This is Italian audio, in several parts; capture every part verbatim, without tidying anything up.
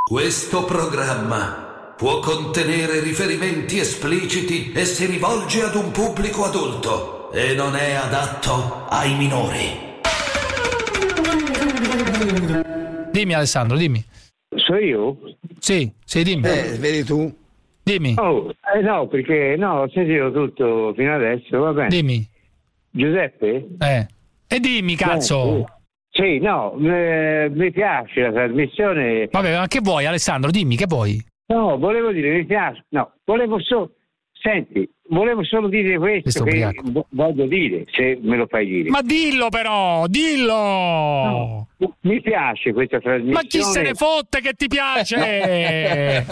Questo programma può contenere riferimenti espliciti e si rivolge ad un pubblico adulto e non è adatto ai minori. Dimmi Alessandro, dimmi. So io? Sì, sì, dimmi. Eh, vedi tu? Dimmi. Oh, eh no, perché no, ho sentito tutto fino adesso, va bene. Dimmi. Giuseppe? Eh. E dimmi, cazzo. Eh, sì, no, eh, mi piace la trasmissione. Vabbè, ma che vuoi, Alessandro? Dimmi, che vuoi? No, volevo dire, mi piace. No, volevo solo. Senti, volevo solo dire questo, questo che v- voglio dire, se me lo fai dire. Ma dillo però, dillo! No, mi piace questa trasmissione. Ma chi se ne fotte che ti piace?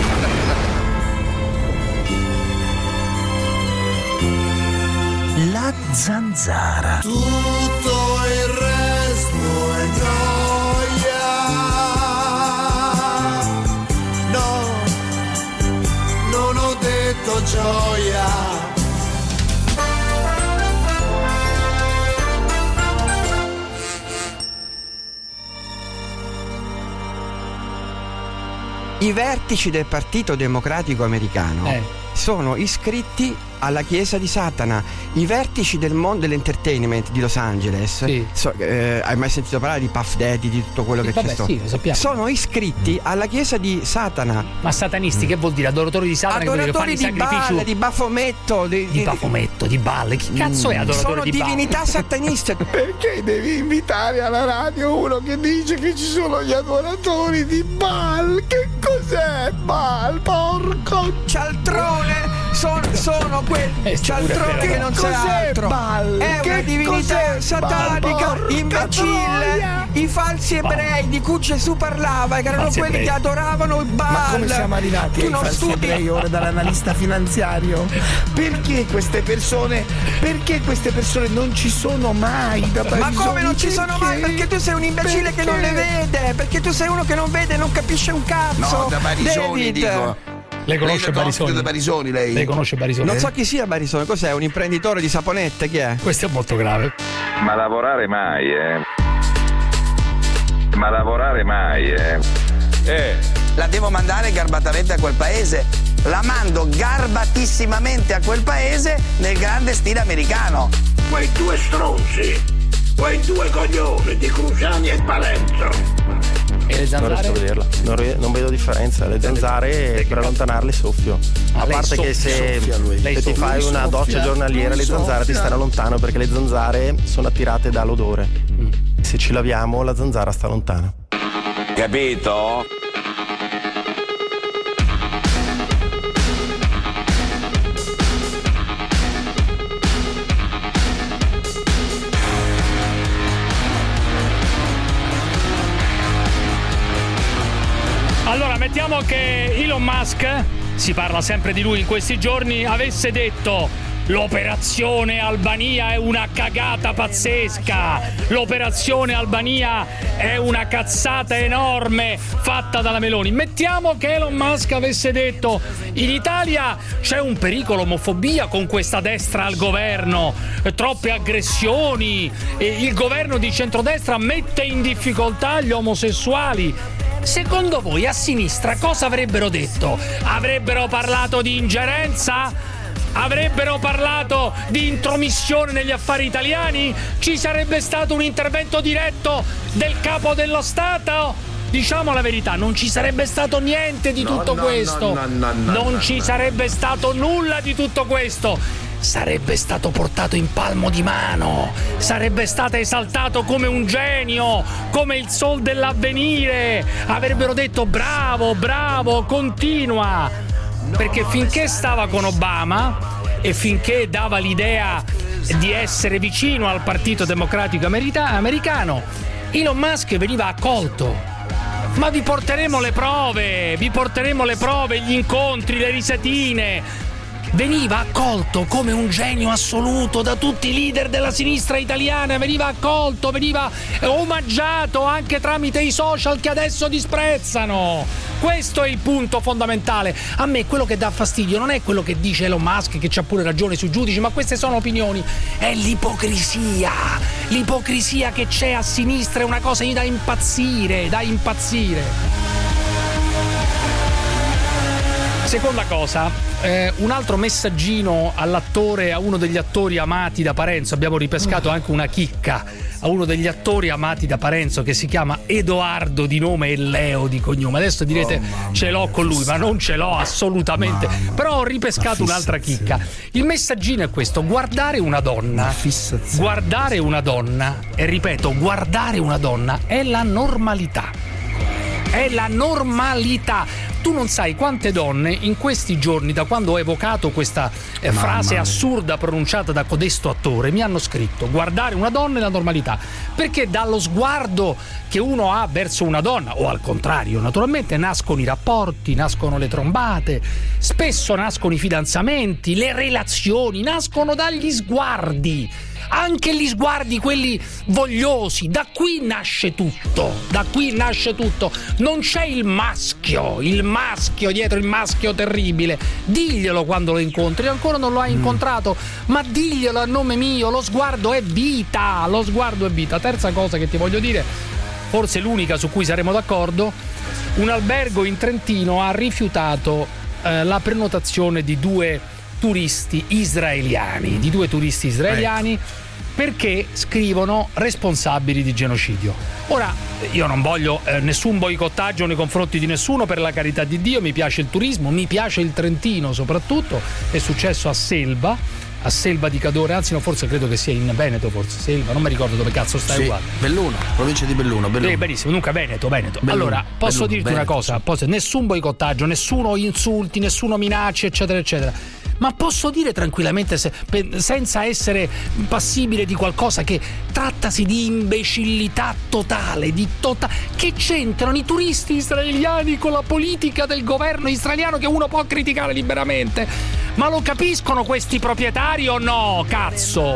La zanzara. Tutto il resto è gioia. No, non ho detto gioia. I vertici del Partito Democratico Americano Eh. sono iscritti alla Chiesa di Satana. I vertici del mondo dell'entertainment di Los Angeles, Sì. so- eh, hai mai sentito parlare di Puff Daddy, di tutto quello Sì, che vabbè, c'è stato? sì, lo sappiamo. Sono iscritti alla Chiesa di Satana. Ma satanisti, che vuol dire? Adoratori di Satana, che vuol dire fanno Adoratori i di sacrifici balle, di bafometto, di, di Bafometto, di balle. Chi cazzo è adoratore sono di balle? divinità sataniste. Perché devi invitare alla radio uno che dice che ci sono gli adoratori di Baal? Che cos'è Baal? Porco Cialtrone sono, sono quelli Eh, cialtrone pure che non c'è cos'è altro. Baal? È Che una divinità cos'è satanica, Baal? Porca imbecille. troia! I falsi ebrei di cui Gesù parlava, che erano Falsi quelli ebrei. che adoravano il Baal. Ma come siamo arrivati Tu ai non falsi studi. ebrei ora dall'analista finanziario? Perché queste persone, perché queste persone non ci sono mai da Ma Barisoni? come non ci sono mai? Perché tu sei un imbecille che non le vede. Perché tu sei uno che non vede e non capisce un cazzo. No, da Barisoni David. dico. Lei conosce Lei Barisoni? da Barisoni lei? Lei conosce Barisoni? Non so chi sia Barisone. Cos'è? Un imprenditore di saponette? Chi è? Questo è molto grave. Ma lavorare mai, eh? Ma lavorare mai, eh? Eh. La devo mandare garbatamente a quel paese. La mando garbatissimamente a quel paese nel grande stile americano. Quei due stronzi, quei due coglioni di Cruciani e Palenzo. E le Non riesco a zanzare? vederla, non, ri- non vedo differenza. Le zanzare per allontanarle soffio. Ah, A lei parte che soffia, se, soffia lui. Lei se ti soffia. fai Lui una soffia, doccia giornaliera, lui le zanzare ti soffia. stanno lontano perché le zanzare sono attirate dall'odore. Mm. Se ci laviamo, la zanzara sta lontana. Capito? Allora, mettiamo che Elon Musk, si parla sempre di lui in questi giorni, avesse detto: l'operazione Albania è una cagata pazzesca, l'operazione Albania è una cazzata enorme fatta dalla Meloni. Mettiamo che Elon Musk avesse detto: in Italia c'è un pericolo omofobia con questa destra al governo, troppe aggressioni, e il governo di centrodestra mette in difficoltà gli omosessuali. Secondo voi a sinistra cosa avrebbero detto? Avrebbero parlato di ingerenza? Avrebbero parlato di intromissione negli affari italiani? Ci sarebbe stato un intervento diretto del capo dello Stato? Diciamo la verità, non ci sarebbe stato niente di No, tutto no, questo. no, no, no, no, non no, ci no. sarebbe stato nulla di tutto questo. Sarebbe stato portato in palmo di mano, sarebbe stato esaltato come un genio, come il sol dell'avvenire. Avrebbero detto: bravo, bravo, continua. Perché finché stava con Obama e finché dava l'idea di essere vicino al Partito Democratico Amerita- americano, Elon Musk veniva accolto. Ma vi porteremo le prove, vi porteremo le prove, gli incontri, le risatine. Veniva accolto come un genio assoluto da tutti i leader della sinistra italiana, veniva accolto, veniva omaggiato anche tramite i social che adesso disprezzano. Questo è il punto fondamentale. A me quello che dà fastidio non è quello che dice Elon Musk, che c'ha pure ragione sui giudici, ma queste sono opinioni. È l'ipocrisia. L'ipocrisia che c'è a sinistra è una cosa che da impazzire, da impazzire. Seconda cosa, eh, un altro messaggino all'attore, a uno degli attori amati da Parenzo. Abbiamo ripescato anche una chicca a uno degli attori amati da Parenzo che si chiama Edoardo di nome e Leo di cognome. Adesso direte oh, ce l'ho con lui, ma non ce l'ho assolutamente. Mamma. Però ho ripescato un'altra chicca. Il messaggino è questo: guardare una donna, guardare una donna, e ripeto, guardare una donna è la normalità. È la normalità. Tu non sai quante donne in questi giorni, da quando ho evocato questa eh, frase assurda pronunciata da codesto attore, mi hanno scritto: guardare una donna è la normalità. Perché dallo sguardo che uno ha verso una donna, o al contrario, naturalmente, nascono i rapporti, nascono le trombate, spesso nascono i fidanzamenti, le relazioni, nascono dagli sguardi. Anche gli sguardi, quelli vogliosi, da qui nasce tutto, da qui nasce tutto. Non c'è il maschio, il maschio dietro, il maschio terribile. Diglielo quando lo incontri, ancora non lo hai incontrato, ma diglielo a nome mio, lo sguardo è vita, lo sguardo è vita. Terza cosa che ti voglio dire, forse l'unica su cui saremo d'accordo: un albergo in Trentino ha rifiutato eh, la prenotazione di due turisti israeliani, di due turisti israeliani, perché scrivono responsabili di genocidio. Ora, io non voglio eh, nessun boicottaggio nei confronti di nessuno, per la carità di Dio, mi piace il turismo, mi piace il Trentino soprattutto, è successo a Selva, a Selva di Cadore, anzi no, forse credo che sia in Veneto, forse Selva, non mi ricordo dove cazzo sta, sì, uguale. Belluno, provincia di Belluno, Belluno. Eh, benissimo, dunque Veneto, Veneto. Belluno, allora, posso Belluno, dirti Veneto, una cosa, sì. posso, nessun boicottaggio, nessuno insulti, nessuno minacce, eccetera, eccetera. Ma posso dire tranquillamente, se, pe, senza essere passibile di qualcosa, che trattasi di imbecillità totale, di tota- che c'entrano i turisti israeliani con la politica del governo israeliano, che uno può criticare liberamente? Ma lo capiscono questi proprietari o no? Cazzo!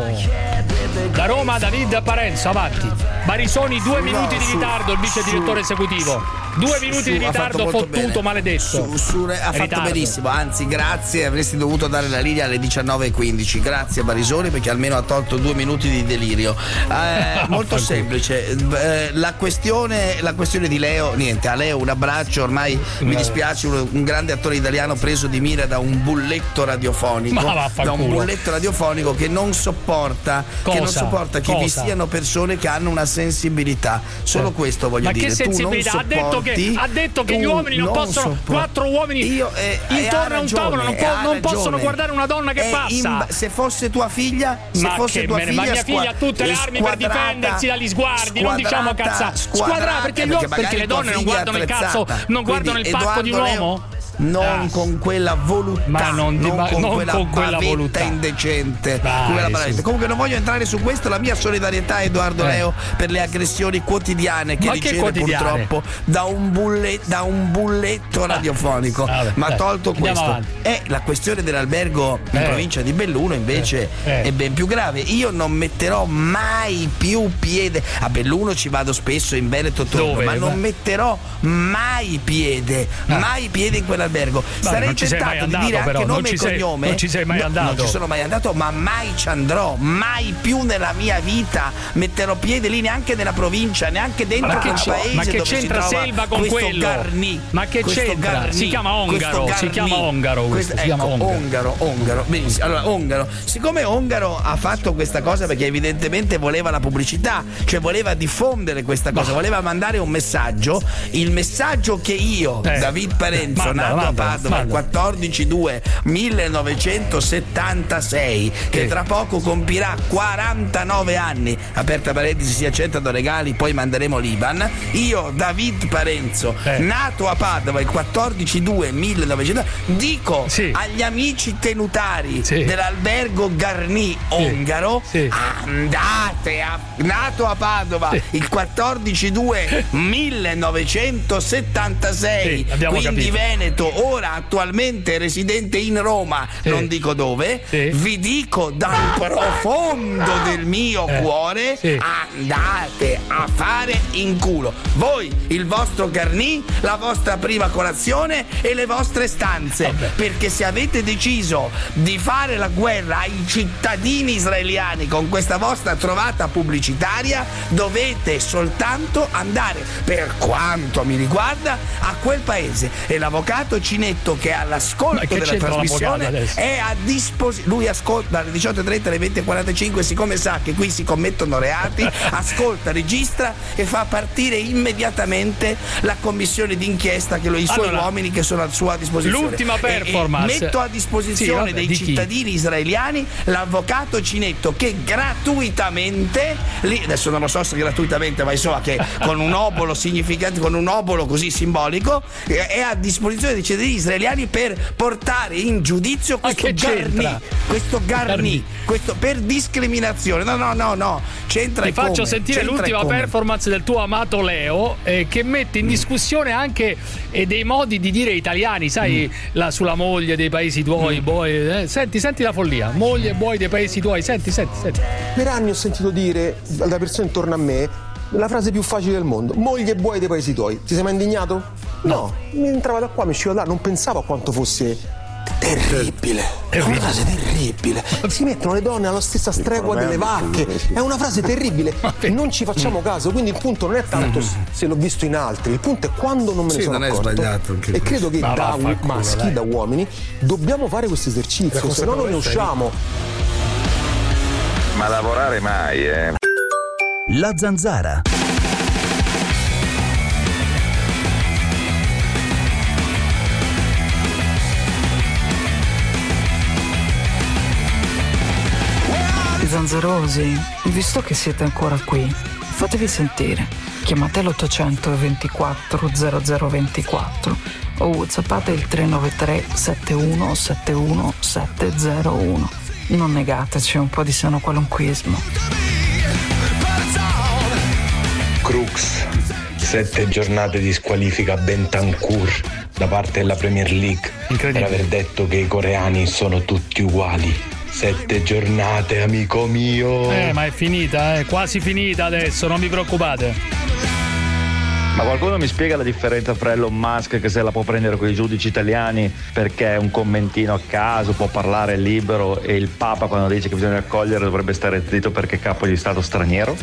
Da Roma, David Parenzo, avanti. Barisoni, due minuti di ritardo, il vice direttore esecutivo. Due minuti su, di ritardo, fottuto, bene. Maledetto. Su, su, ha fatto ritardo. Benissimo, anzi, grazie. Avresti dovuto dare la linea alle diciannove e quindici. Grazie Barisoni, perché almeno ha tolto due minuti di delirio. Eh, molto semplice. Eh, la questione, la questione di Leo, niente, a Leo un abbraccio. Ormai mi dispiace, un, un grande attore italiano preso di mira da un bulletto radiofonico. Da un bulletto radiofonico che non sopporta, Cosa? che non sopporta che Cosa? vi siano persone che hanno una sensibilità. Solo eh. questo voglio Ma dire. Che sensibilità? Tu non ha detto che, ha detto che gli uomini non, non possono sopporti. Quattro uomini Io, eh, intorno a un tavolo non, po- non possono guardare una donna che è passa in, se fosse tua figlia se ma fosse tua bene, figlia ma mia figlia ha tutte le armi per difendersi dagli sguardi, non diciamo cazzate. Squadrata, perché, perché, perché le donne non guardano il cazzo, non guardano il pacco di un uomo? Non ah. con quella voluttà, ma non, di, non ma, con non quella con quella voluttà indecente. Dai, quella sì. Comunque non voglio entrare su questo. La mia solidarietà a Edoardo eh. Leo per le aggressioni quotidiane che ma riceve che quotidiane? purtroppo da un, bulle, da un bulletto ah. radiofonico. Vabbè, ma dai, tolto questo, è la questione dell'albergo in eh. provincia di Belluno invece eh. Eh. è ben più grave. Io non metterò mai più piede a Belluno, ci vado spesso, in Veneto torno, ma non metterò mai piede, ah. mai piede in quell'albergo. Sarei non ci sei mai andato, di dire però, anche nome non ci e sei, cognome. Non ci sei mai no, andato. Non ci sono mai andato, ma mai ci andrò. Mai più nella mia vita metterò piede lì, neanche nella provincia, neanche dentro ma quel che paese. Ma che dove c'entra si Selva con quello? Garni, ma che c'entra? Garni, si chiama Ongaro. Si chiama Ongaro. Questo, si ecco, chiama Ongaro. Ongaro. Ongaro. Benissimo. Allora, Ongaro, siccome Ongaro ha fatto questa cosa perché evidentemente voleva la pubblicità, cioè voleva diffondere questa cosa, bah. voleva mandare un messaggio. Il messaggio che io, eh. David Parenzo, manda, nato manda, a Padova il quattordici due millenovecentosettantasei, che sì. tra poco compirà quarantanove anni, aperta parentesi, si accettano regali, poi manderemo l'Iban. Io, David Parenzo, eh. nato a Padova il quattordici due millenovecento, dico sì. agli amici tenutari sì. dell'albergo Garni Ongaro, sì. andate a, nato a Padova sì. il quattordici due millenovecentosettantasei, sì, quindi capito. Veneto, ora attualmente residente in Roma, sì. non dico dove, sì. vi dico dal profondo del mio eh. cuore, sì. andate a fare in culo voi, il vostro Garni, la vostra prima colazione e le vostre stanze. Vabbè. Perché se avete deciso di fare la guerra ai cittadini israeliani con questa vostra trovata pubblicitaria, dovete soltanto andare, per quanto mi riguarda, a quel paese. E l'avvocato l'avvocato Cinetto, che è all'ascolto della trasmissione, è a disposizione. Lui ascolta dalle diciotto e trenta alle venti e quarantacinque, siccome sa che qui si commettono reati, ascolta, registra e fa partire immediatamente la commissione d'inchiesta, che lo, i suoi allora, uomini che sono a sua disposizione. L'ultima performance. E, e metto a disposizione sì, vabbè, dei cittadini israeliani l'avvocato Cinetto, che gratuitamente, lì, adesso non lo so se gratuitamente, ma insomma che con un obolo significativo, con un obolo così simbolico, è a disposizione dei cittadini israeliani per portare in giudizio questo Garni, questo Garni, questo per discriminazione. No, no, no, no. C'entra Ti e faccio come. sentire C'entra l'ultima performance del tuo amato Leo, eh, che mette in discussione anche eh, dei modi di dire italiani, sai, mm. la, sulla moglie dei paesi tuoi, mm. boy, eh. senti, senti la follia, moglie e boy dei paesi tuoi, senti, senti, senti. Per anni ho sentito dire da persone intorno a me la frase più facile del mondo: moglie e buoi dei paesi tuoi. Ti sei mai indignato? No, no. Mi entrava da qua, mi usciva da là, non pensavo a quanto fosse terribile. È una frase terribile. Si mettono le donne alla stessa stregua delle vacche. È una frase terribile. Non ci facciamo caso. Quindi il punto non è tanto se l'ho visto in altri, il punto è quando non me ne sì, sono non accorto. È sbagliato anche e credo che Ma da va, maschi, culo, da uomini, dobbiamo fare questo esercizio, se no non ne usciamo. Ma lavorare mai, eh? La Zanzara. Zanzarosi, visto che siete ancora qui, fatevi sentire. Chiamate l'ottocento ventiquattro zero zero ventiquattro o whatsappate il tre nove tre sette uno sette uno sette zero uno. Non negateci un po' di sano qualunquismo. Crux, sette giornate di squalifica a Bentancur da parte della Premier League per aver detto che i coreani sono tutti uguali. Sette giornate, amico mio. Eh, ma è finita, è quasi finita adesso, non vi preoccupate. Ma qualcuno mi spiega la differenza fra Elon Musk, che se la può prendere con i giudici italiani perché è un commentino a caso, può parlare libero, e il Papa quando dice che bisogna accogliere dovrebbe stare zitto perché è capo di Stato straniero?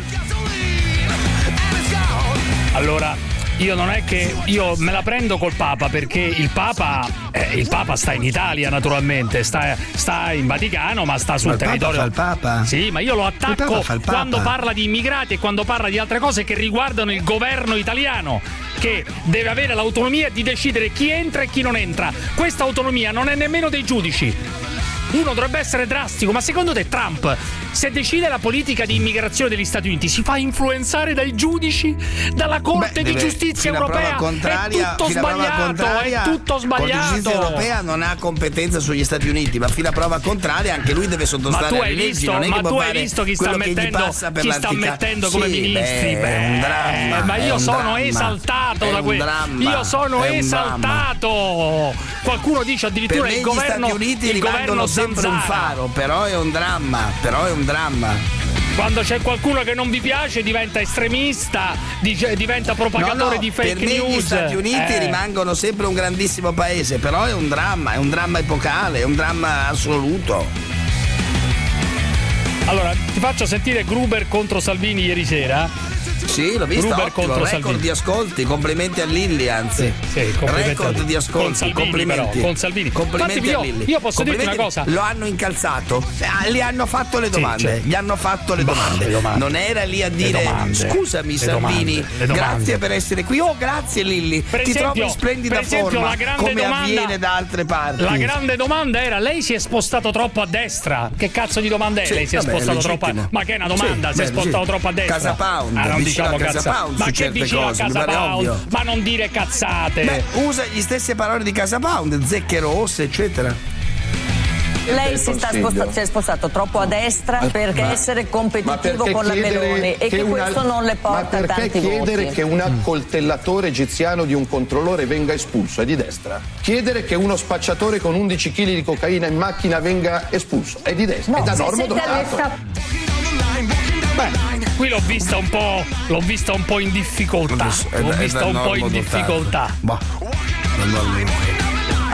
Allora, io non è che io me la prendo col Papa, perché il Papa eh, il Papa sta in Italia, naturalmente, sta, sta in Vaticano, ma sta sul ma il territorio. Papa fa il Papa? Sì, ma io lo attacco quando parla di immigrati e quando parla di altre cose che riguardano il governo italiano, che deve avere l'autonomia di decidere chi entra e chi non entra. Questa autonomia non è nemmeno dei giudici. Uno dovrebbe essere drastico, ma secondo te Trump, se decide la politica di immigrazione degli Stati Uniti, si fa influenzare dai giudici, dalla Corte Beh, di Giustizia Europea? Contraria, è tutto sbagliato, è tutto sbagliato. La Giustizia Europea non ha competenza sugli Stati Uniti, ma fino a prova contraria anche lui deve sottostare ma tu hai alle leggi. Visto, non è ma che tu hai visto chi sta mettendo, chi sta mettendo come sì, ministri? Beh, beh, è un dramma. Ma io sono dramma, esaltato da questo. Io sono esaltato. Qualcuno dice addirittura per il governo, gli Stati Uniti il governo sempre un faro, però è un dramma, però è un dramma. Quando c'è qualcuno che non vi piace diventa estremista, dice, diventa propagatore no, no, di fake per me news. Gli Stati Uniti eh. rimangono sempre un grandissimo paese, però è un dramma, è un dramma epocale, è un dramma assoluto. Allora, ti faccio sentire Gruber contro Salvini ieri sera. Sì, l'ho visto, Gruber ottimo, contro record Salvini. di ascolti, complimenti a Lilli, anzi. Sì, sì, record di ascolti, con Salvini, complimenti. Però, con Salvini. Complimenti Infatti, a io, Lilli. io posso dirti una cosa. Lo hanno incalzato, eh, gli hanno fatto le domande, sì, cioè, gli hanno fatto le domande. le domande. Non era lì a dire scusami le Salvini, domande, grazie per essere qui. Oh, grazie Lilli, per ti esempio, trovi in splendida per esempio, forma, la grande come domanda, avviene da altre parti. La grande domanda era: lei si è spostato troppo a destra? Che cazzo di domanda è? Sì, lei si è vabbè, spostato legittimo. troppo a... Ma che è una domanda? Sì, si beh, è spostato sì. troppo a destra? Casa Pound, ah, non diciamo Casa cazza... Pound, ma che vicino cose, a Casa Pound? Ma non dire cazzate. Beh, usa gli stesse parole di Casa Pound, zecche rosse, eccetera. Lei si, sta sposta- si è spostato troppo a destra perché ma, essere competitivo con la Meloni e che, che una, questo non le porta ma tanti voti. Ma perché chiedere che un accoltellatore egiziano di un controllore venga espulso è di destra? Chiedere che uno spacciatore con undici chili di cocaina in macchina venga espulso è di destra? No, è da norma dotato. Beh, qui l'ho vista un po', l'ho vista un po' in difficoltà. L'ho vista un po' in difficoltà. Boh.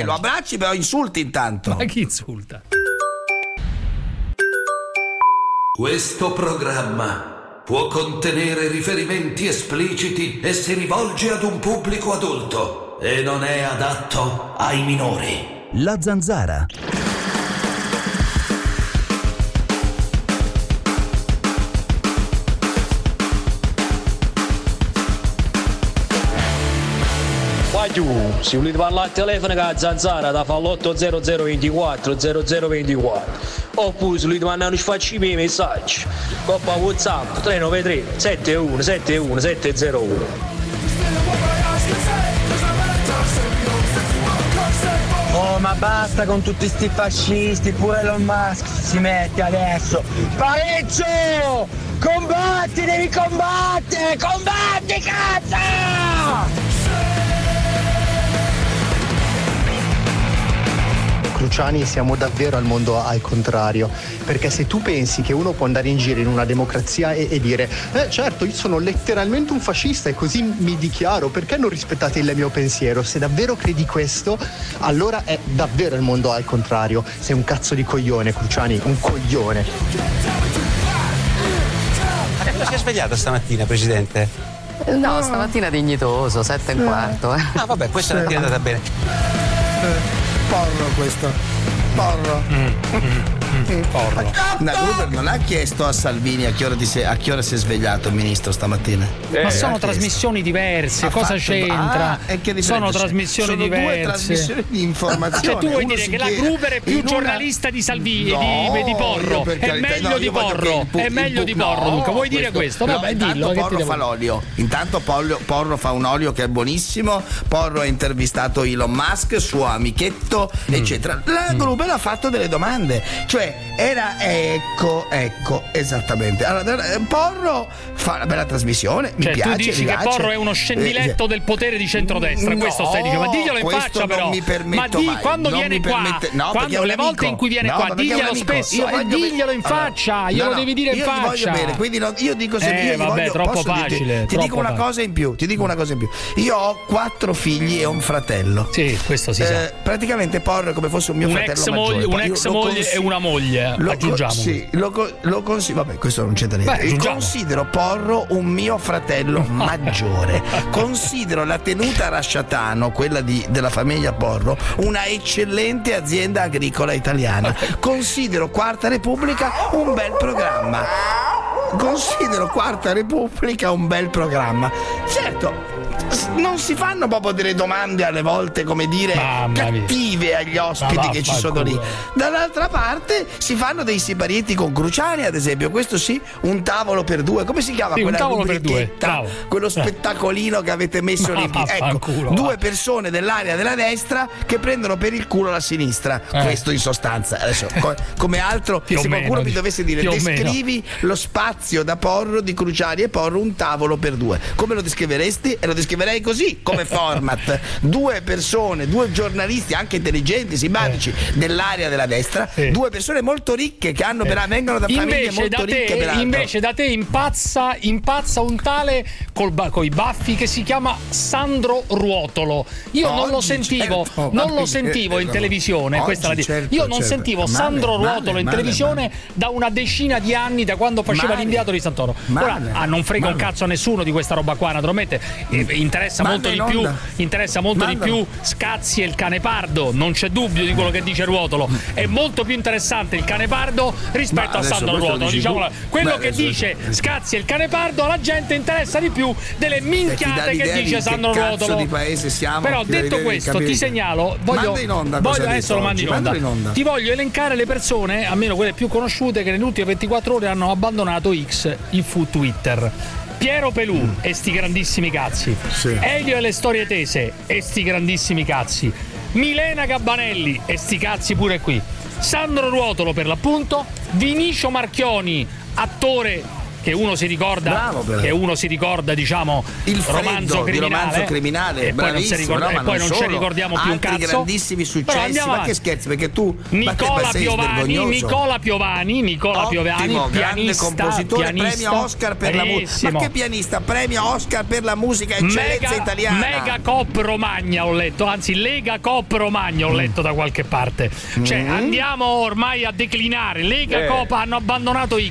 Eh, lo abbracci però insulti intanto. Ma chi insulta? Questo programma può contenere riferimenti espliciti e si rivolge ad un pubblico adulto e non è adatto ai minori. La Zanzara. Qua giù, se volete parlare al telefono con la Zanzara da fa l'otto zero zero ventiquattro zero zero ventiquattro, oppure se volete mandare un sfaccimi messaggi coppa WhatsApp tre nove tre sette uno sette uno sette zero uno. Oh, ma basta con tutti sti fascisti, pure Elon Musk si mette adesso. Pareggio! Combatti, devi combattere! Combatti, cazzo! Cruciani, siamo davvero al mondo al contrario, perché se tu pensi che uno può andare in giro in una democrazia e, e dire eh certo io sono letteralmente un fascista e così mi dichiaro, perché non rispettate il mio pensiero? Se davvero credi questo, allora è davvero il mondo al contrario. Sei un cazzo di coglione, Cruciani, un coglione. Ma che si è svegliato stamattina, Presidente? No, stamattina dignitoso, sette e un quarto. Eh. Ah vabbè, questa sì. È andata bene. Eh. Porro questo, porro. Mm, mm, mm, porro. Ma Gruber non ha chiesto a Salvini a che ora, se- a che ora si è svegliato il ministro stamattina? Eh, Ma sono trasmissioni diverse, ha cosa fatto... c'entra? Ah, che sono trasmissioni sono diverse. Due trasmissioni di informazione. Cioè tu vuoi Uno dire che chiede... la Gruber è più una... giornalista di Salvini, no, di, di Porro, è carità, meglio no, di Porro, pu- è meglio pu- di Porro, no, Luca, vuoi questo, dire questo? No, Vabbè, intanto dillo. Porro fa l'olio, intanto Porro, Porro fa un olio che è buonissimo, Porro ha intervistato Elon Musk, suo amichetto, mm. eccetera. La Gruber ha fatto delle domande, cioè era ecco, ecco, esattamente. Allora, Porro fa una bella trasmissione, mi cioè, piace. Tu dici che Porro è uno scendiletto eh, del potere di centrodestra, no, questo stai dicendo, ma diglielo in faccia però. Mi ma di mai, quando viene qua, permette, no, quando le volte in cui viene no, qua, diglielo spesso e diglielo in faccia, allora, glielo no, devi dire in faccia. Io voglio bene, quindi no, io dico se eh, io vabbè, voglio, troppo posso facile. Dirti, ti troppo dico una facile. cosa in più, ti dico una cosa in più. Io ho quattro figli e un fratello. Sì, questo si eh, sa. Praticamente Porro è come fosse un mio un fratello ex maggiore. Moglie, un ex moglie cons- e una moglie, lo aggiungiamo. Co- sì, lo, lo considero, vabbè, questo non c'entra niente. Beh, considero Porro un mio fratello maggiore. Considero la tenuta Rasciatano, quella di, della famiglia Porro, una eccellente azienda agricola italiana. Considero Quarta Repubblica un bel programma. Considero Quarta Repubblica un bel programma. Certo, non si fanno proprio delle domande alle volte, come dire, Mamma cattive mia. agli ospiti che ci sono lì. Dall'altra parte si fanno dei siparietti con Cruciani, ad esempio, questo sì, un tavolo per due. Come si chiama sì, quella un tavolo per due. Quello spettacolino che avete messo lì. Ecco, culo, due va. persone dell'area della destra che prendono per il culo la sinistra. Eh. Questo in sostanza. Adesso, come, come altro, se qualcuno meno, mi dovesse dire descrivi lo spazio da Porro di Cruciani e Porro, un tavolo per due. Come lo descriveresti? E lo descriverei così come format. Due persone, due giornalisti anche intelligenti, simpatici eh. dell'area della destra, eh. due persone molto ricche che hanno eh. per, vengono da famiglie invece molto da ricche. Te, invece da te impazza, impazza un tale col, coi baffi che si chiama Sandro Ruotolo. Io Oggi, non lo sentivo, certo, non lo sentivo in televisione. Oggi, questa la dico. Certo, Io non certo. sentivo male, Sandro Ruotolo male, in male, televisione male. da una decina di anni, da quando faceva male. l'inviato di Santoro. Ora ah, non frega male. un cazzo a nessuno di questa roba qua, naturalmente. Eh, interessa male molto di più, interessa molto male. di più Scazzi e il Canepardo, non c'è dubbio di quello che dice Ruotolo. È molto più interessante il Canepardo rispetto a Sandro Ruotolo. Diciamo, quello Beh, che dice Scazzi e il Canepardo alla gente interessa di più delle minchiate che dice Sandro Ruotolo. Di paese siamo, Però detto questo, ti segnalo, voglio, onda, voglio adesso lo mando in onda. in onda. Ti voglio elencare le persone, almeno quelle più conosciute, che nelle ultime ventiquattro ore hanno abbandonato X, il fu Twitter. Piero Pelù mm. e sti grandissimi cazzi. Sì. Elio e le storie tese e sti grandissimi cazzi. Milena Gabbanelli e sti cazzi pure qui. Sandro Ruotolo per l'appunto. Vinicio Marchioni, attore che uno si ricorda, Bravo, che uno si ricorda, diciamo, il romanzo criminale, romanzo criminale e poi non, si ricorda, no, e poi non, non ci ricordiamo più un cazzo. Grandissimi successi, ma che scherzi, perché tu Nicola Piovani, Nicola Piovani, Nicola Piovani, Ottimo, pianista, compositore, pianista, premio Oscar per la musica. Ma che pianista, premio Oscar per la musica, eccellenza Mega, italiana. Mega Cop Romagna ho letto, anzi Lega Cop Romagna ho letto mm. da qualche parte. Cioè, mm. andiamo ormai a declinare. Lega eh. Cop hanno abbandonato X. Mm.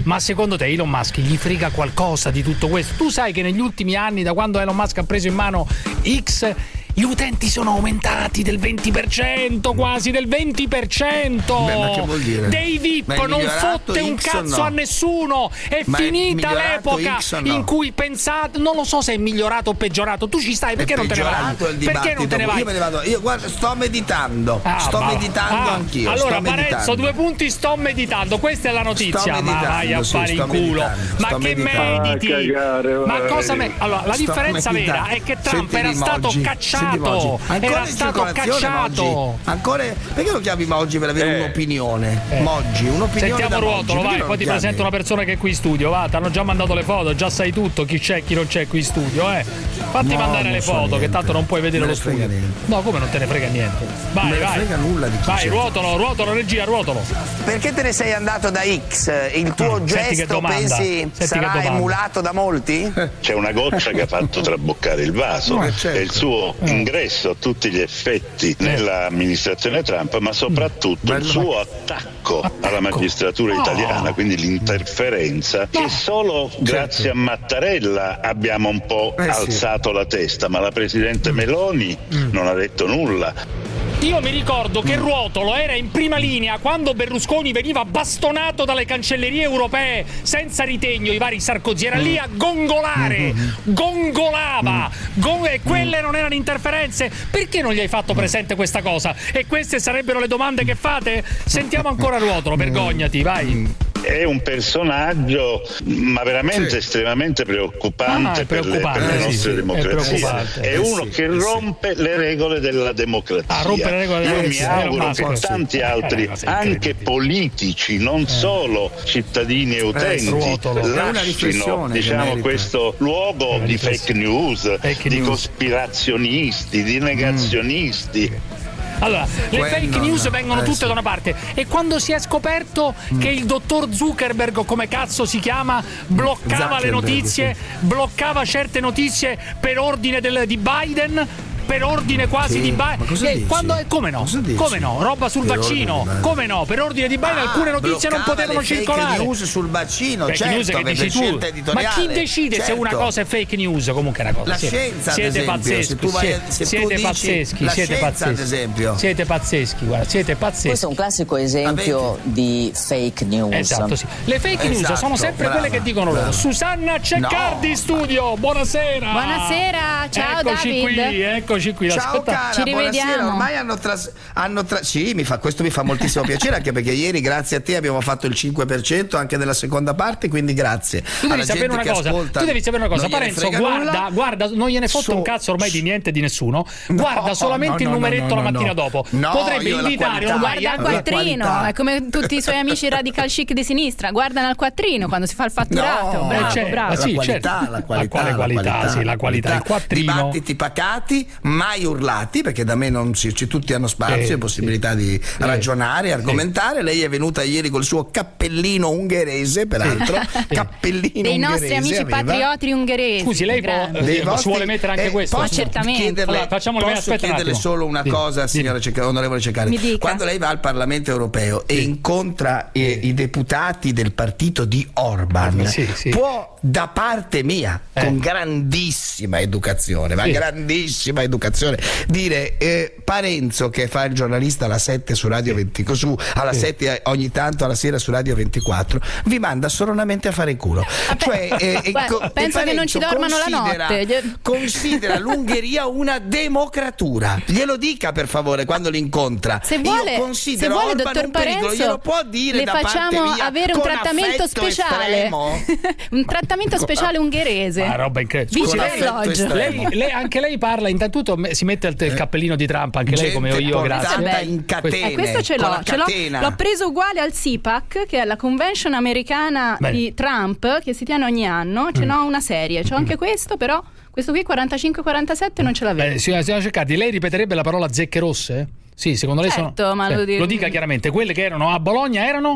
Ma secondo te Elon Musk gli frega qualcosa di tutto questo? Tu sai che negli ultimi anni, da quando Elon Musk ha preso in mano X, gli utenti sono aumentati del venti per cento, quasi del venti per cento. Beh, ma che vuol dire? Dei V I P non fotte un X cazzo no? a nessuno. È ma finita è l'epoca no? in cui pensate, non lo so se è migliorato o peggiorato. Tu ci stai, perché è non te ne vai? Perché non te ne vai? Io me ne vado. Io guarda, sto meditando. Ah, sto ma... meditando ah, anch'io. Allora, sto Parenzo, meditando. due punti, sto meditando. Questa è la notizia. Ma vai a sì, fare in culo. Ma sto che meditando. mediti? Ah, cagare, ma cosa me... Allora, la sto differenza meditando. vera è che Trump Senti era stato Moggi. cacciato. Era stato cacciato. Moggi. Ancora perché lo chiami Moggi per avere Eh. un'opinione? Eh. Moggi, un'opinione. Sentiamo da Ruotolo, Moggi. vai, poi ti presento una persona che è qui in studio, va, ti hanno già mandato le foto, già sai tutto, chi c'è, chi non c'è qui in studio, eh. Fatti No, mandare non le so foto, niente. che tanto non puoi vedere Me lo ne frega studio. niente. No, come non te ne frega niente? Vai, Non me ne vai. frega nulla di chi Vai, c'è. ruotolo, ruotolo, regia, ruotolo. Perché te ne sei andato da X? Il tuo Mm, senti che gesto domanda, pensi senti che sarà domanda. emulato da molti? C'è una goccia che ha fatto traboccare il vaso, Ma certo. è il suo ingresso a tutti gli effetti nell'amministrazione Trump, ma soprattutto il suo attacco alla magistratura italiana, quindi l'interferenza, che solo grazie a Mattarella abbiamo un po' Eh sì. alzato la testa, ma la Presidente Meloni non ha detto nulla. Io mi ricordo che Ruotolo era in prima linea quando Berlusconi veniva bastonato dalle cancellerie europee senza ritegno, i vari Sarkozy, era lì a gongolare, gongolava, gon- e quelle non erano interferenze. Perché non gli hai fatto presente questa cosa? E queste sarebbero le domande che fate? Sentiamo ancora Ruotolo, vergognati, vai. È un personaggio ma veramente Sì. estremamente preoccupante, Ah, è per, le, preoccupante, per le sì, nostre sì, è democrazie. preoccupante. È Eh uno sì, che eh sì. rompe le regole della democrazia. Ah, rompe le regole della Io mi democrazia. auguro Elon che Musk, tanti sì. altri, È una cosa anche incredibile. politici, non solo cittadini e utenti, Ruotolo. È una lascino riflessione che diciamo, merita. questo luogo di fake news, Fake di news. cospirazionisti, di negazionisti. Allora, le Quello fake news no. vengono Eh, tutte sì. da una parte, e quando si è scoperto che il dottor Zuckerberg, o come cazzo si chiama, bloccava le Zuckerberg, notizie, bloccava certe notizie per ordine del- di Biden, per ordine quasi Sì, di ma Biden. cosa dici? Quando, come no? Cosa dici? Come no? Roba sul Per vaccino. ordine di Biden. Come no? Per ordine di Biden alcune notizie non bloccava potevano le fake circolare. news sul vaccino, Fake certo, news che per dici tu. scelta Ma editoriale. chi decide se Certo. una cosa è fake news? Comunque è una cosa. La siete, scienza, ad siete esempio, pazzeschi, se tu vai- siete, se tu siete dici pazzeschi, la siete scienza, pazzeschi. ad esempio. Siete pazzeschi, guarda, siete pazzeschi. Questo è un classico esempio di fake news. Esatto, sì. Le fake news Esatto, sono sempre brava, quelle che dicono brava. loro. Susanna Ceccardi in studio, buonasera. Buonasera, ciao eccoci David. qui, eccoci qui. Ciao Aspetta. cara, Ci buonasera. rivediamo. Ormai hanno tras- hanno tra- sì, mi fa, questo mi fa moltissimo piacere, anche perché ieri grazie a te abbiamo fatto il cinque per cento anche nella seconda parte, quindi grazie. Tu devi alla sapere gente una che cosa, ascolta, tu devi sapere una cosa, non gliene Parenzo, frega guarda, nulla. guarda, non gliene fotte So- un cazzo ormai di niente di nessuno. Guarda No, solamente no, il no, numeretto no, la no, mattina no. dopo. No, Potrebbe io la invitare qualità- ormai Guarda a- al La quattrino, qualità. è come tutti i suoi amici radical chic di sinistra, guardano al quattrino quando si fa il fatturato. No, bravo, eh, c'è- bravo. ma sì, la qualità, certo. la qualità, Ma quale la qualità? Sì, la qualità, il quattrino. Dibattiti pacati, mai urlati, perché da me non si, ci- tutti hanno spazio Sì, e possibilità di ragionare, argomentare. Lei è venuta ieri col suo cappellino ungherese, peraltro, cappellino Dei ungherese nostri amici aveva. patrioti ungheresi. Scusi, lei può, grande. eh, Dei si vostri- vuole mettere anche eh, questo? posso Ma certamente. chiederle- Allora, facciamolo bene, posso aspetta un chiederle attimo. solo una Dimmi, cosa, dimmi. signora Cecca- onorevole Ceccardi. Mi dica. Quando lei va al Parlamento europeo e incontra eh, i deputati del partito di Orban, Sì, sì. può da parte mia, Eh. con grandissima educazione, ma Sì. grandissima educazione, dire eh, Parenzo, che fa il giornalista alla sette su Radio venti, su, alla Sì. sette ogni tanto alla sera su Radio ventiquattro, vi manda sonoramente a fare il culo. Cioè, eh, eh, Guarda, co- penso e che non ci Parenzo dormano la considera- notte. Gli- Considera l'Ungheria una democratura. Glielo dica per favore quando li incontra. Se vuole, Io se considero vuole Orban dottor un pericolo, Parenzo, glielo può dire le da parte facciamo mia, avere un con trattamento affetto speciale. estremo? Un trattamento speciale ungherese. Ma roba incredibile. Vicino Scusi, alloggio. lei, lei, lei- anche lei parla, intanto me- si mette il, il cappellino di Trump, anche lei come ho io, portata grazie. in catene, Eh, questo ce con l'ho, la ce l'ho, catena. l'ho preso uguale al C PAC, che è la convention americana Bene. di Trump, che si tiene ogni anno. Ce n'ho una serie, c'ho anche questo, però questo qui quarantacinque quarantasette non ce l'avevo. Eh, signora, signora Ceccardi, lei ripeterebbe la parola zecche rosse? Sì, secondo lei Certo, sono. ma Eh, lo dico- lo dica chiaramente, quelle che erano a Bologna erano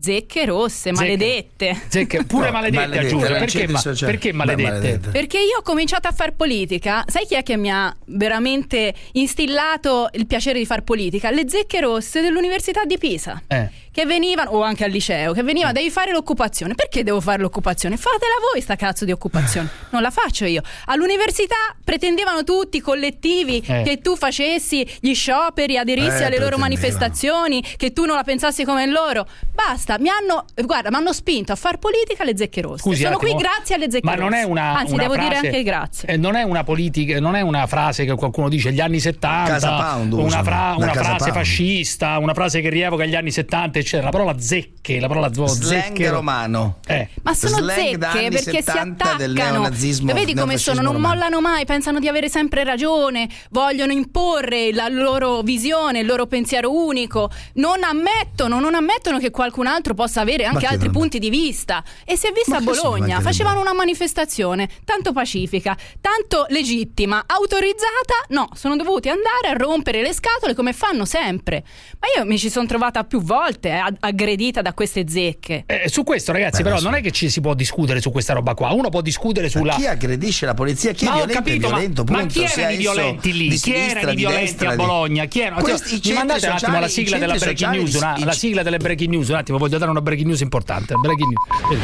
Zecche rosse, maledette. Zecche, pure maledette, maledette aggiunge. Perché, ma, perché maledette? maledette? Perché io ho cominciato a far politica. Sai chi è che mi ha veramente instillato il piacere di far politica? Le zecche rosse dell'Università di Pisa. Eh. Che venivano, o anche al liceo, che veniva, devi fare l'occupazione. Perché devo fare l'occupazione? Fatela voi sta cazzo di occupazione. Non la faccio io. All'università pretendevano tutti, collettivi, eh. che tu facessi gli scioperi, aderissi eh, alle loro manifestazioni, che tu non la pensassi come loro. Basta, mi hanno, guarda, mi hanno spinto a far politica le zecche rosse. Scusi, Sono attimo, qui grazie alle zecche ma rosse. Non è una, Anzi, una devo frase, dire anche grazie. Eh, non è una politica, non è una frase che qualcuno dice gli anni settanta, Casa Pound, una, fra, una frase Pound. fascista, una frase che rievoca gli anni settanta, eccetera. La parola zecche, la parola zo, slang zecche romano. Eh. Ma sono slang zecche perché si attaccano. Del neonazismo, vedi come sono, non romano. mollano mai, pensano di avere sempre ragione, vogliono imporre la loro visione, il loro pensiero unico, non ammettono, non ammettono che qualcun altro possa avere anche altri non... punti di vista. E si è vista a Bologna, facevano una manifestazione tanto pacifica, tanto legittima, autorizzata, no, sono dovuti andare a rompere le scatole come fanno sempre. Ma io mi ci sono trovata più volte eh, aggredita da queste zecche. Eh, su questo, ragazzi, Beh, però non è che ci si può discutere su questa roba qua. Uno può discutere sulla. Ma chi aggredisce la polizia? Chi ma è ho violento? capito, è violento, ma, punto, ma chi erano i violenti lì? Chi sinistra, erano i violenti destra, a Bologna? Chi erano? Questi, Mi mandate un attimo sociali, la sigla della breaking sociali, news, una, i, la sigla delle breaking news, un attimo, voglio dare una breaking news importante. Breaking news.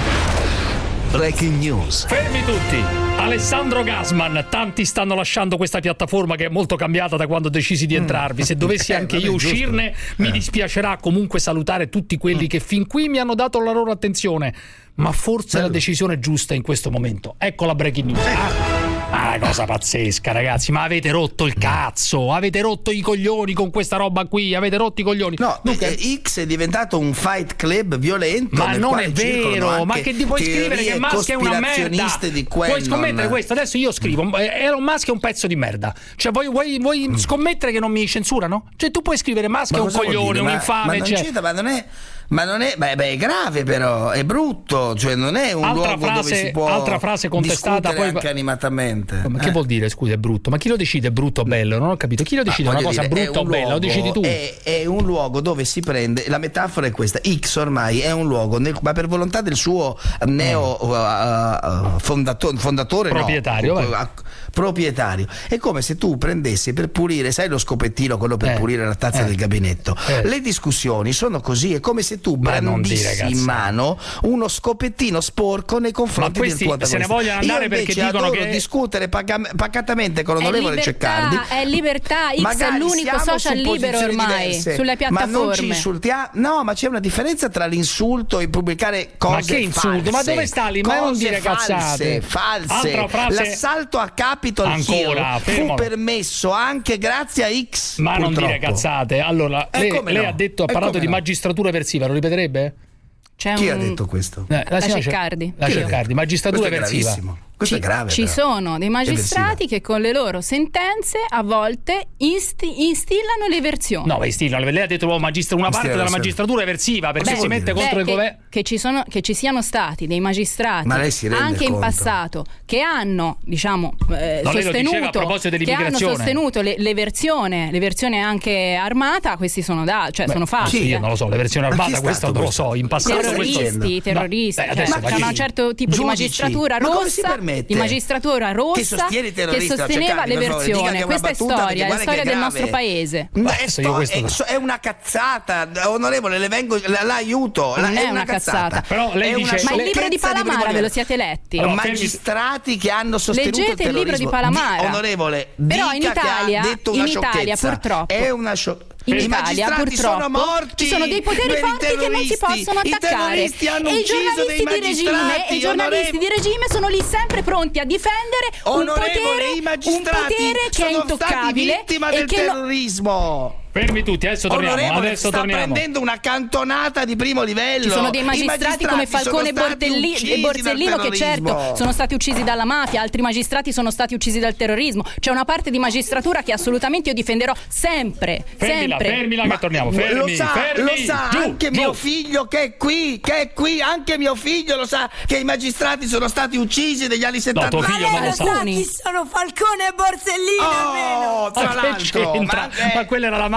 Breaking news. Fermi tutti. Alessandro Gasman, tanti stanno lasciando questa piattaforma che è molto cambiata da quando decisi di entrarvi. Se dovessi anche io uscirne, mi dispiacerà comunque salutare tutti quelli che fin qui mi hanno dato la loro attenzione. Ma forse è la decisione giusta in questo momento. Ecco la breaking news. Ah. Ah, cosa pazzesca, ragazzi, ma avete rotto il cazzo, avete rotto i coglioni con questa roba qui, avete rotto i coglioni. No, Dunque, eh, X è diventato un fight club violento. Ma non è vero, ma che ti puoi scrivere che Musk è una merda? Di puoi scommettere questo? Adesso io scrivo, Elon Musk è un pezzo di merda. Cioè, vuoi, vuoi, vuoi mm. scommettere che non mi censurano? Cioè, tu puoi scrivere Musk è un coglione, un infame. Ma, cioè... ma non è. Ma non è, beh, beh, è grave però, è brutto, cioè non è un altra luogo frase, dove si può altra frase contestata poi anche animatamente. Ma che eh. vuol dire, scusa, è brutto? Ma chi lo decide brutto o bello? Non ho capito. Chi lo decide ah, una cosa dire, brutta o bella? Luogo, lo decidi tu? È, è un luogo dove si prende, la metafora è questa, X ormai è un luogo, nel, ma per volontà del suo neo mm. uh, uh, fondato, fondatore proprietario, no, uh, proprietario. È come se tu prendessi per pulire, sai lo scopettino, quello per eh. pulire la tazza eh. del gabinetto. Eh. Le discussioni sono così, è come se tu brandissi in mano uno scopettino sporco nei confronti del tuo se ne vogliono andare perché dicono che discutere paga- pacatamente con l'onorevole Ceccardi. È libertà, X è l'unico social libero ormai diverse, sulle piattaforme. Ma non ci insultiamo, no, ma c'è una differenza tra l'insulto e pubblicare cose ma che insulto? false. Ma dove sta lì? Ma non dire false, cazzate. False. Frase... L'assalto a Capitol Ancora, Hill fu permesso anche grazie a X. Ma purtroppo. Non dire cazzate. Allora, lei, lei no. ha detto, ha parlato di no. magistratura eversiva, lo ripeterebbe? C'è Chi un... ha detto questo? Eh, la, la Ceccardi. La Ceccardi, magistratura eversiva. Questo ci, è grave. Ci però. sono dei magistrati che con le loro sentenze a volte insti- instillano l'eversione. No, instillano. Lei ha detto oh, magistra- una parte della magistratura eversiva perché Beh, si mette contro Beh, il governo. Che ci, sono, che ci siano stati dei magistrati anche in passato che hanno, diciamo, eh, no, sostenuto, che hanno sostenuto le, l'eversione, l'eversione anche armata. Questi sono da, cioè Beh, sono fatti. Sì, io non lo so, l'eversione armata, questo non lo so. In passato terroristi, terroristi, no. Beh, cioè, c'è un certo tipo giudici. di magistratura rossa, di magistratura rossa che, che sosteneva l'eversione. Questa è storia, è storia del nostro paese. Ma è, sto, è, è una cazzata, onorevole, le vengo, la, la aiuto. Non la, è, è una cazzata. Però lei dice, ma il libro di Palamara ve lo siete letti? Allora, magistrati che hanno sostenuto leggete il, il libro di Palamara. Di, onorevole, però in Italia, in Italia purtroppo è una sciocchezza. In I Italia purtroppo sono morti, ci sono dei poteri forti che non si possono attaccare e i giornalisti di regime e i giornalisti di regime sono lì sempre pronti a difendere un potere, un potere che è intoccabile vittima e del che terrorismo. Fermi tutti, adesso torniamo. Onorevole, adesso sta torniamo. prendendo una cantonata di primo livello. Ci sono dei magistrati, magistrati come Falcone Bortelli, e Borsellino che certo sono stati uccisi dalla mafia, altri magistrati sono stati uccisi dal terrorismo. C'è una parte di magistratura che assolutamente io difenderò sempre. Fermila, sempre. fermila che torniamo. Fermi, lo sa, fermi, lo sa giù, anche giù. mio figlio che è qui, che è qui, anche mio figlio lo sa che i magistrati sono stati uccisi negli anni settanta. No, tuo figlio non lo sa. Chi sono Falcone e Borsellino? Oh, tra ma l'altro, ma, ma quella era la madre.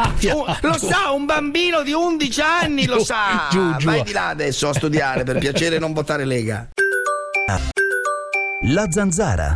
mafia. Uh, lo sa, un bambino di undici anni lo sa. Giù, giù. Vai di là adesso a studiare, per piacere non votare Lega. La Zanzara.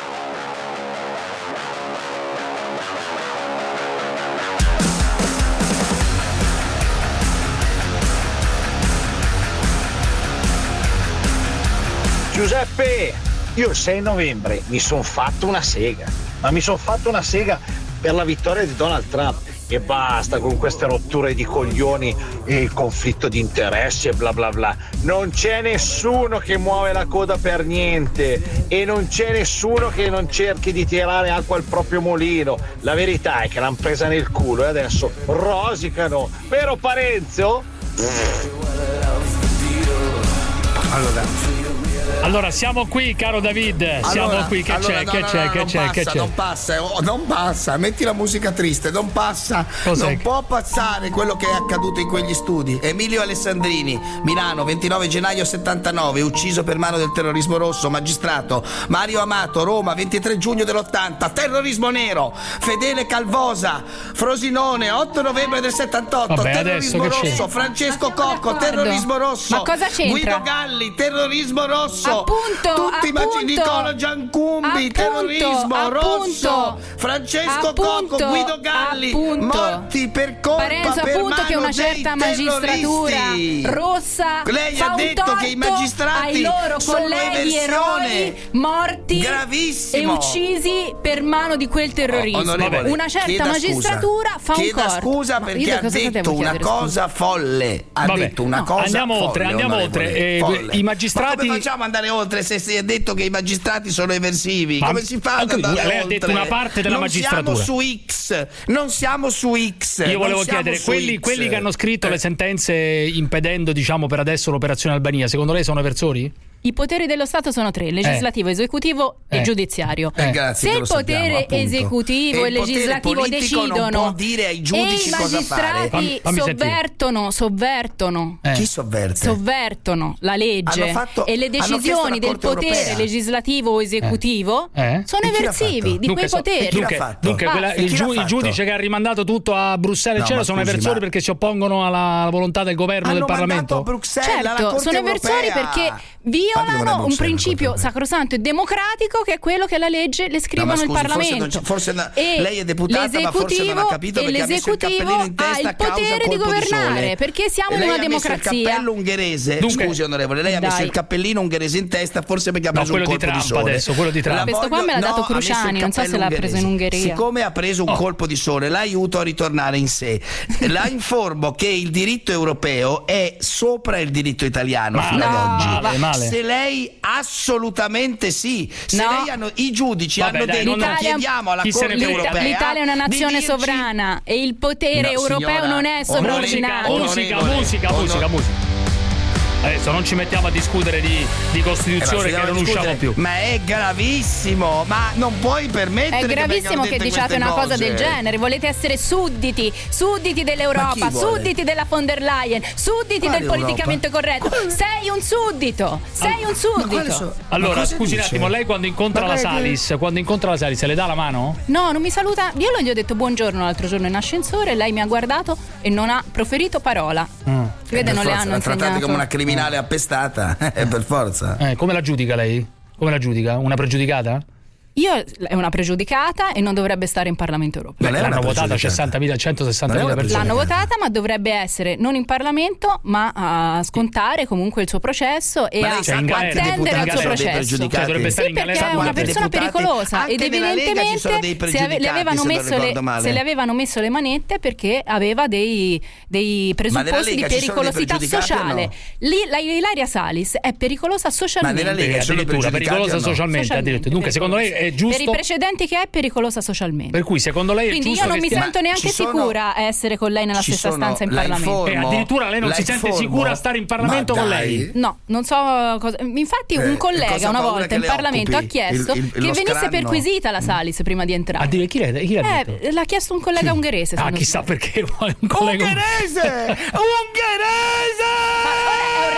Giuseppe, io il sei novembre mi sono fatto una sega, ma mi sono fatto una sega per la vittoria di Donald Trump. E basta con queste rotture di coglioni e il conflitto di interessi e bla bla bla. Non c'è nessuno che muove la coda per niente e non c'è nessuno che non cerchi di tirare acqua al proprio mulino. La verità è che l'hanno presa nel culo e adesso rosicano. Vero Parenzo? Allora Allora siamo qui, caro David. Siamo allora, qui. Che allora, c'è? no, che no, c'è? no, che non c'è? passa, che c'è? Non passa, oh, non passa. Metti la musica triste, non passa. Cos'è? Non può passare quello che è accaduto in quegli studi. Emilio Alessandrini, Milano, ventinove gennaio settantanove, ucciso per mano del terrorismo rosso, magistrato. Mario Amato, Roma, ventitré giugno dell'ottanta, terrorismo nero. Fedele Calvosa, Frosinone, otto novembre del settantotto, Vabbè, terrorismo adesso che rosso. c'è? Francesco Cocco, terrorismo rosso. Ma cosa c'entra? Guido Galli, terrorismo rosso. Appunto, Tutti appunto, Nicola Giancumbi, appunto, terrorismo appunto, rosso. Francesco appunto, Cocco, Guido Galli, appunto. morti per colpa Parenzo, per appunto mano che una dei certa magistratura terroristi. rossa Lei fa ha un detto torto che i magistrati ai loro sono colleghi eversione. eroi morti Gravissimo. e uccisi per mano di quel terrorismo. Onorevole, una certa chieda magistratura scusa. fa un chieda corto. scusa Ma perché io ha cosa detto devo una chiedere cosa folle. Ha Vabbè, detto una no, cosa andiamo folle, oltre, andiamo onorevole, oltre. Eh, folle. i magistrati- Ma come facciamo ad andare oltre se si è detto che i magistrati sono eversivi? Ma- Come si fa ad anche lui, andare lei ha oltre? detto una parte della non magistratura. siamo su X, non siamo su X. Io volevo non siamo chiedere, su quelli, X. quelli che hanno scritto Eh. le sentenze impedendo, diciamo, per adesso l'operazione Albania, secondo lei sono eversori? I poteri dello Stato sono tre: legislativo, esecutivo Eh. e giudiziario. Eh, grazie, Se che il lo sappiamo, potere appunto. esecutivo E e il potere legislativo politico non decidono può dire ai giudici e i cosa fare. magistrati Fammi- fammi sentire. sovvertono, sovvertono. Eh. Chi sovverte? Sovvertono la legge Hanno fatto- e le hanno chiesto decisioni la del Corte potere Europea. legislativo o esecutivo Eh. sono E chi l'ha eversivi fatto? di Dunque, quei so- poteri. chi l'ha Dunque, fatto? dunque Ah, quella- e il, chi giu- l'ha il fatto? giudice che ha rimandato tutto a Bruxelles, No, eccetera, ma sono scusi, eversori ma- perché si oppongono alla, alla volontà del governo Hanno del Parlamento? mandato a Bruxelles, alla Certo, Corte sono eversori Europea. perché Ma perché violano non è un Bruxelles, principio la Corte sacrosanto e democratico che è quello che la legge le No, scrivono ma il scusi, Parlamento. forse, non ci- forse na- E lei è deputata, ma forse non ha capito e perché ha messo il l'esecutivo cappellino in testa ha il a causa potere di colpo di governare sole. perché siamo E in lei una ha messo il democrazia. cappello ungherese. Dunque- Scusi, onorevole, lei ha Dai. messo il cappellino ungherese in testa forse perché ha No, preso un quello di colpo di, Trump sole. adesso, quello di Trump. La Questo qua me l'ha voglio- dato no, ha messo il Cruciani, non so se cappello l'ha preso in ungherese. Ungheria. Siccome ha preso un Oh. colpo di sole, l'aiuto a ritornare in sé. La informo che il diritto europeo è sopra il diritto italiano Male, fino ad no, oggi. male, male. Se lei assolutamente sì. Se No. lei hanno, i giudici Vabbè, hanno dai, detto non- chiediamo alla chi se ne Corte frega? europea L'Italia è una di nazione dirci- sovrana e il potere No, europeo signora, non è onorevole, sovraordinato. Musica, Onorevole, musica, onor- musica, musica. Adesso non ci mettiamo a discutere di, di Eh, ma Costituzione si che deve non usciamo discutere. più. Ma è gravissimo, ma non puoi permettere È che gravissimo vengano che dette diciate queste una cosa cose. del genere. Volete essere sudditi, sudditi Ma dell'Europa, chi vuole? sudditi della von der Leyen, sudditi Quale del politicamente Europa? corretto. Sei un suddito, sei un Ma quale suddito. so- Allora, ma cosa scusi un dice? attimo, lei quando incontra Ma la guarda che- Salis, quando incontra la Salis, le dà la mano? No, non mi saluta. Io non gli ho detto buongiorno l'altro giorno in ascensore, lei mi ha guardato e non ha proferito parola. Si vede, Per non le forza, hanno la trattate insegnato. come una criminale appestata, eh, per forza. Eh, come la giudica lei? Come la giudica? Una pregiudicata? Io è una pregiudicata e non dovrebbe stare in Parlamento europeo. Non è una L'hanno votata pregiudicata. sessantamila, centosessantamila Non è una persone. L'hanno votata, ma dovrebbe essere non in Parlamento, ma a scontare comunque il suo processo e Ma a lei sa in galera, quanti attendere al deputati suo sono dei processo. pregiudicati? Cioè, dovrebbe stare Sì, in perché galera è una quanti persona deputati? pericolosa Anche ed nella Lega ci evidentemente sono dei se, ave- le pregiudicati, avevano se non messo le, ricordo male. se le avevano messo le manette perché aveva dei, dei presupposti di Lega ci sono dei pericolosità pregiudicati o sociale. no? Lì la Ilaria Salis è pericolosa socialmente. Ma nella Lega Eh, ci sono addirittura pregiudicati pericolosa o no? socialmente, Socialmente, addirittura. Dunque, secondo lei è Per i giusto? precedenti che è pericolosa socialmente. Per cui secondo lei è Quindi giusto io non che mi stia- sento neanche ci sono- sicura a essere con lei nella ci stessa sono- stanza in la Parlamento. informo- Eh, addirittura lei non la si sente informo- sicura a stare in Parlamento Ma con dai. lei? No, non so cosa. Infatti, Eh, un collega cosa ha una paura volta che in le Parlamento occupi? ha chiesto Il- il- che lo venisse scranno? perquisita la Salis prima di entrare. Ah, dire, chi l'ha, chi l'ha detto? Eh, l'ha chiesto un collega ungherese. se Ah, non chissà sbaglio. perché vuole un collega. Ungherese! Ungherese! Ma ora è un reato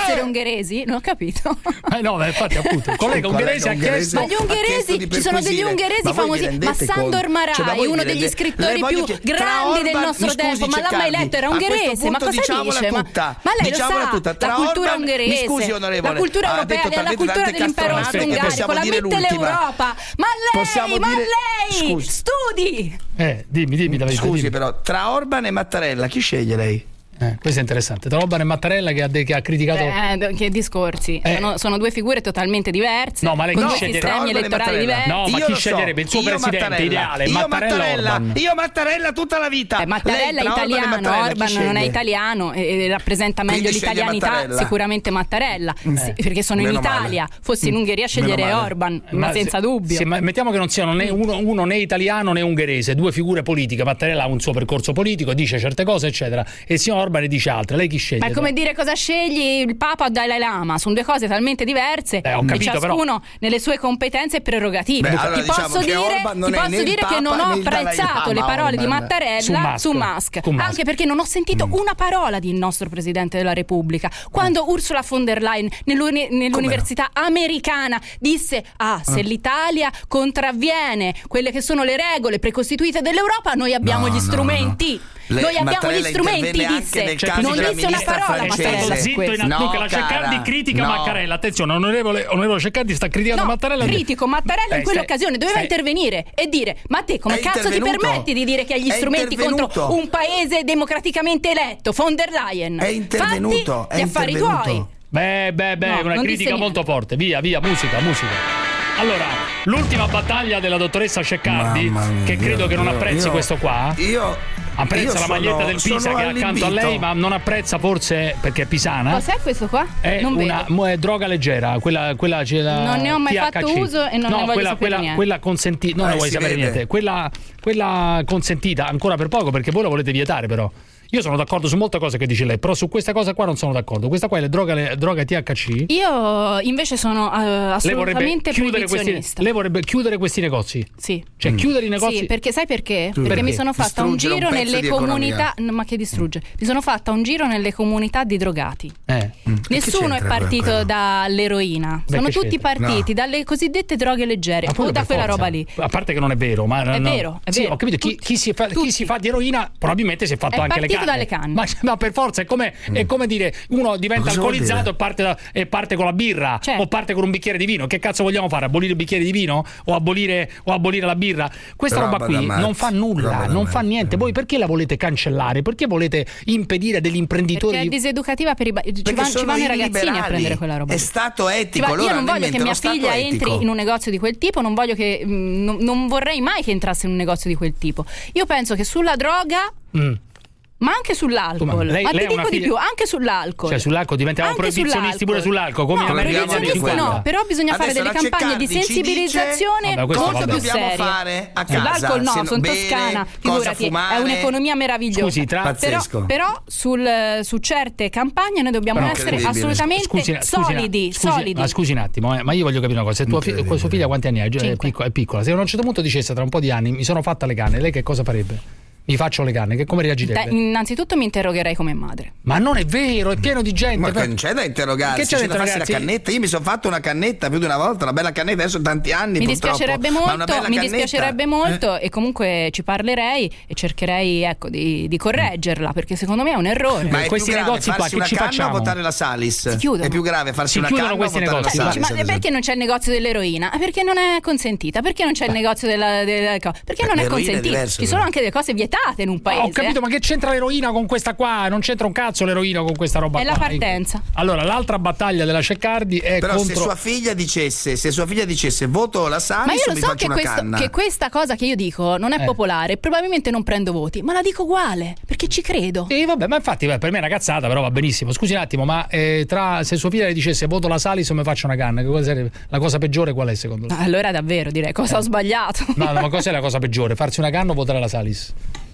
essere ungheresi? Non ho capito. Eh no, beh, infatti appunto il collega ungherese ha chiesto. Ma gli ungheresi, ci sono degli ungheresi famosi, ma Sandor Marai, cioè, uno degli scrittori più grandi del nostro tempo, ma l'ha mai letto? Era ungherese, ma cosa dice? Ma, ma lei lo sa, tutta, la cultura ungherese, scusi, la cultura europea, la cultura dell'impero austro-ungarico, la Mitteleuropa. Ma lei, ma lei, studi! Eh, dimmi, dimmi, Davide. Scusi, dimmi. però, tra Orban e Mattarella, chi sceglie lei? Eh, questo è interessante. Tra Orban e Mattarella che ha, de- che ha criticato. Eh, che discorsi. Eh. Sono, sono due figure totalmente diverse. No, ma lei con chi due sceglie? sistemi elettorali diversi. No, ma io chi so. sceglierebbe il suo Io presidente Mattarella. ideale? Io Mattarella, Mattarella, Orban. io Mattarella tutta la vita. Eh, Mattarella lei, è italiano, Orban, Orban non è italiano e, e rappresenta meglio Quindi l'italianità, Mattarella. sicuramente Mattarella. Mm. Sì, perché sono Meno in Italia. Male. Fossi in Ungheria sceglierei Orban, ma, ma senza se, dubbio. Se, ma mettiamo che non siano né uno, uno né italiano né ungherese, due figure politiche. Mattarella ha un suo percorso politico, dice certe cose, eccetera, e il signor Orban ne dice altre. Lei chi sceglie? Ma è come dire cosa scegli il Papa o Dalai Lama, sono due cose talmente diverse eh, ho capito, e ciascuno però... nelle sue competenze e prerogative. Beh, allora, ti diciamo posso dire, ti posso dire che non ho apprezzato le parole di Mattarella su Musk, su Musk, su Musk. Anche perché non ho sentito mm. una parola del nostro Presidente della Repubblica. Quando mm. Ursula von der Leyen nell'uni- nell'università no? americana disse ah, se mm. l'Italia contravviene quelle che sono le regole precostituite dell'Europa, noi abbiamo no, gli strumenti. No, no. Le, noi abbiamo Mattarella gli strumenti, disse, cioè, non disse una parola. È stato zitto in no, dunque la Ceccardi critica no. Mattarella. Attenzione, onorevole, onorevole Ceccardi sta criticando no, Mattarella. Critico Mattarella eh, in quell'occasione, doveva stai... intervenire e dire ma te come cazzo ti permetti di dire che hai gli è strumenti contro un paese democraticamente eletto, von der Leyen? È intervenuto, Fatti gli è affari tuoi. Beh, beh, beh, no, una critica molto forte. Via, via, musica, musica. Allora, l'ultima battaglia della dottoressa Ceccardi, mia, che credo io, che non apprezzi io, questo qua. Io apprezza io la maglietta sono, del Pisa che è accanto a lei, ma non apprezza forse perché è pisana. Cos'è questo qua? È non una mo, è droga leggera, quella, quella c'è la non ne ho mai T H C. fatto uso e non no, ne voglio quella, sapere quella, niente. quella consentita, non eh, ne vuoi sapere vede. niente. Quella, quella consentita ancora per poco perché voi la volete vietare però. Io sono d'accordo su molte cose che dice lei, però su questa cosa qua non sono d'accordo. Questa qua è la droga, le, droga T H C. Io invece sono uh, assolutamente proibizionista. Lei vorrebbe chiudere questi negozi? Sì. Cioè mm. chiudere i negozi? Sì, perché sai perché? Perché, perché? mi sono fatta un giro un nelle comunità, no, ma che distrugge? Mi sono fatta un giro nelle comunità di drogati. Eh. Mm. Nessuno è partito quello? dall'eroina. Beh, sono tutti c'entra? partiti no. dalle cosiddette droghe leggere o da quella forza. roba lì. A parte che non è vero, ma è no. vero, è sì, vero. Ho capito, chi, chi, si fa, chi si fa di eroina probabilmente si è fatto è anche le canne. dalle canne. Ma Ma per forza è come, mm. è come dire uno diventa alcolizzato e parte, da, e parte con la birra certo. o parte con un bicchiere di vino. Che cazzo vogliamo fare? Abolire il bicchiere di vino? O abolire, o abolire la birra? Questa roba, roba qui non fa nulla, non fa niente. Voi perché la volete cancellare? Perché volete impedire degli imprenditori? Perché è diseducativa per i ba- ci, van, ci vanno i ragazzini liberali. a prendere quella roba. È stato etico. Va, io non voglio che mia figlia etico. entri in un negozio di quel tipo, non voglio che mh, non, non vorrei mai che entrasse in un negozio di quel tipo. Io penso che sulla droga mm. ma anche sull'alcol. Lei, ma lei ti dico figlia... di più, anche sull'alcol. Cioè sull'alcol diventiamo proibizionisti pure sull'alcol, come no, proibizionisti no, però bisogna adesso fare delle campagne di sensibilizzazione dice, molto più serie. Fare a casa, sull'alcol no, sono bene, toscana, figurati, è un'economia meravigliosa. Scusi, tra... però, però sul, su certe campagne noi dobbiamo però essere assolutamente scusi, solidi, scusi, solidi. Ma scusi un attimo, eh, ma io voglio capire una cosa, se tua fi- sua figlia quanti anni ha? È piccola, è piccola. Se a un certo punto dicesse tra un po' di anni mi sono fatta le canne, lei che cosa farebbe? Mi faccio le canne, che come reagirebbe? Da, innanzitutto mi interrogherei come madre. Ma non è vero, è pieno di gente. Ma per... non c'è da interrogare, che c'è, c'è da farsi la cannetta. Io mi sono fatto una cannetta più di una volta, una bella cannetta, adesso tanti anni. Mi purtroppo, dispiacerebbe molto, mi dispiacerebbe molto eh? e comunque ci parlerei e cercherei ecco di, di correggerla, perché secondo me è un errore. Ma è questi più grave negozi qua che una ci canna facciamo? O votare la Salis? Si chiudono. È più grave farsi si una chiudono canna questi o votare negozi. la Salis. Ma perché non c'è il negozio dell'eroina? Perché non è consentita? Perché non c'è il negozio della, della perché non è consentita? Ci sono anche delle cose vietate in un paese. Ho capito, ma che c'entra l'eroina con questa qua? Non c'entra un cazzo l'eroina con questa roba è qua. È la partenza. Allora, l'altra battaglia della Ceccardi è però contro... se sua figlia dicesse, se sua figlia dicesse voto la Salis, ma io lo mi so faccio che, una questo, canna. che questa cosa che io dico non è eh. popolare, probabilmente non prendo voti, ma la dico uguale, perché ci credo. Sì, vabbè, ma infatti beh, per me è una cazzata, però va benissimo. Scusi un attimo, ma eh, tra se sua figlia le dicesse voto la Salis o mi faccio una canna, che cosa sarebbe, la cosa peggiore qual è secondo lei? Allora davvero direi cosa eh. ho sbagliato. No, no, ma cos'è la cosa peggiore? Farsi una canna o votare la Salis?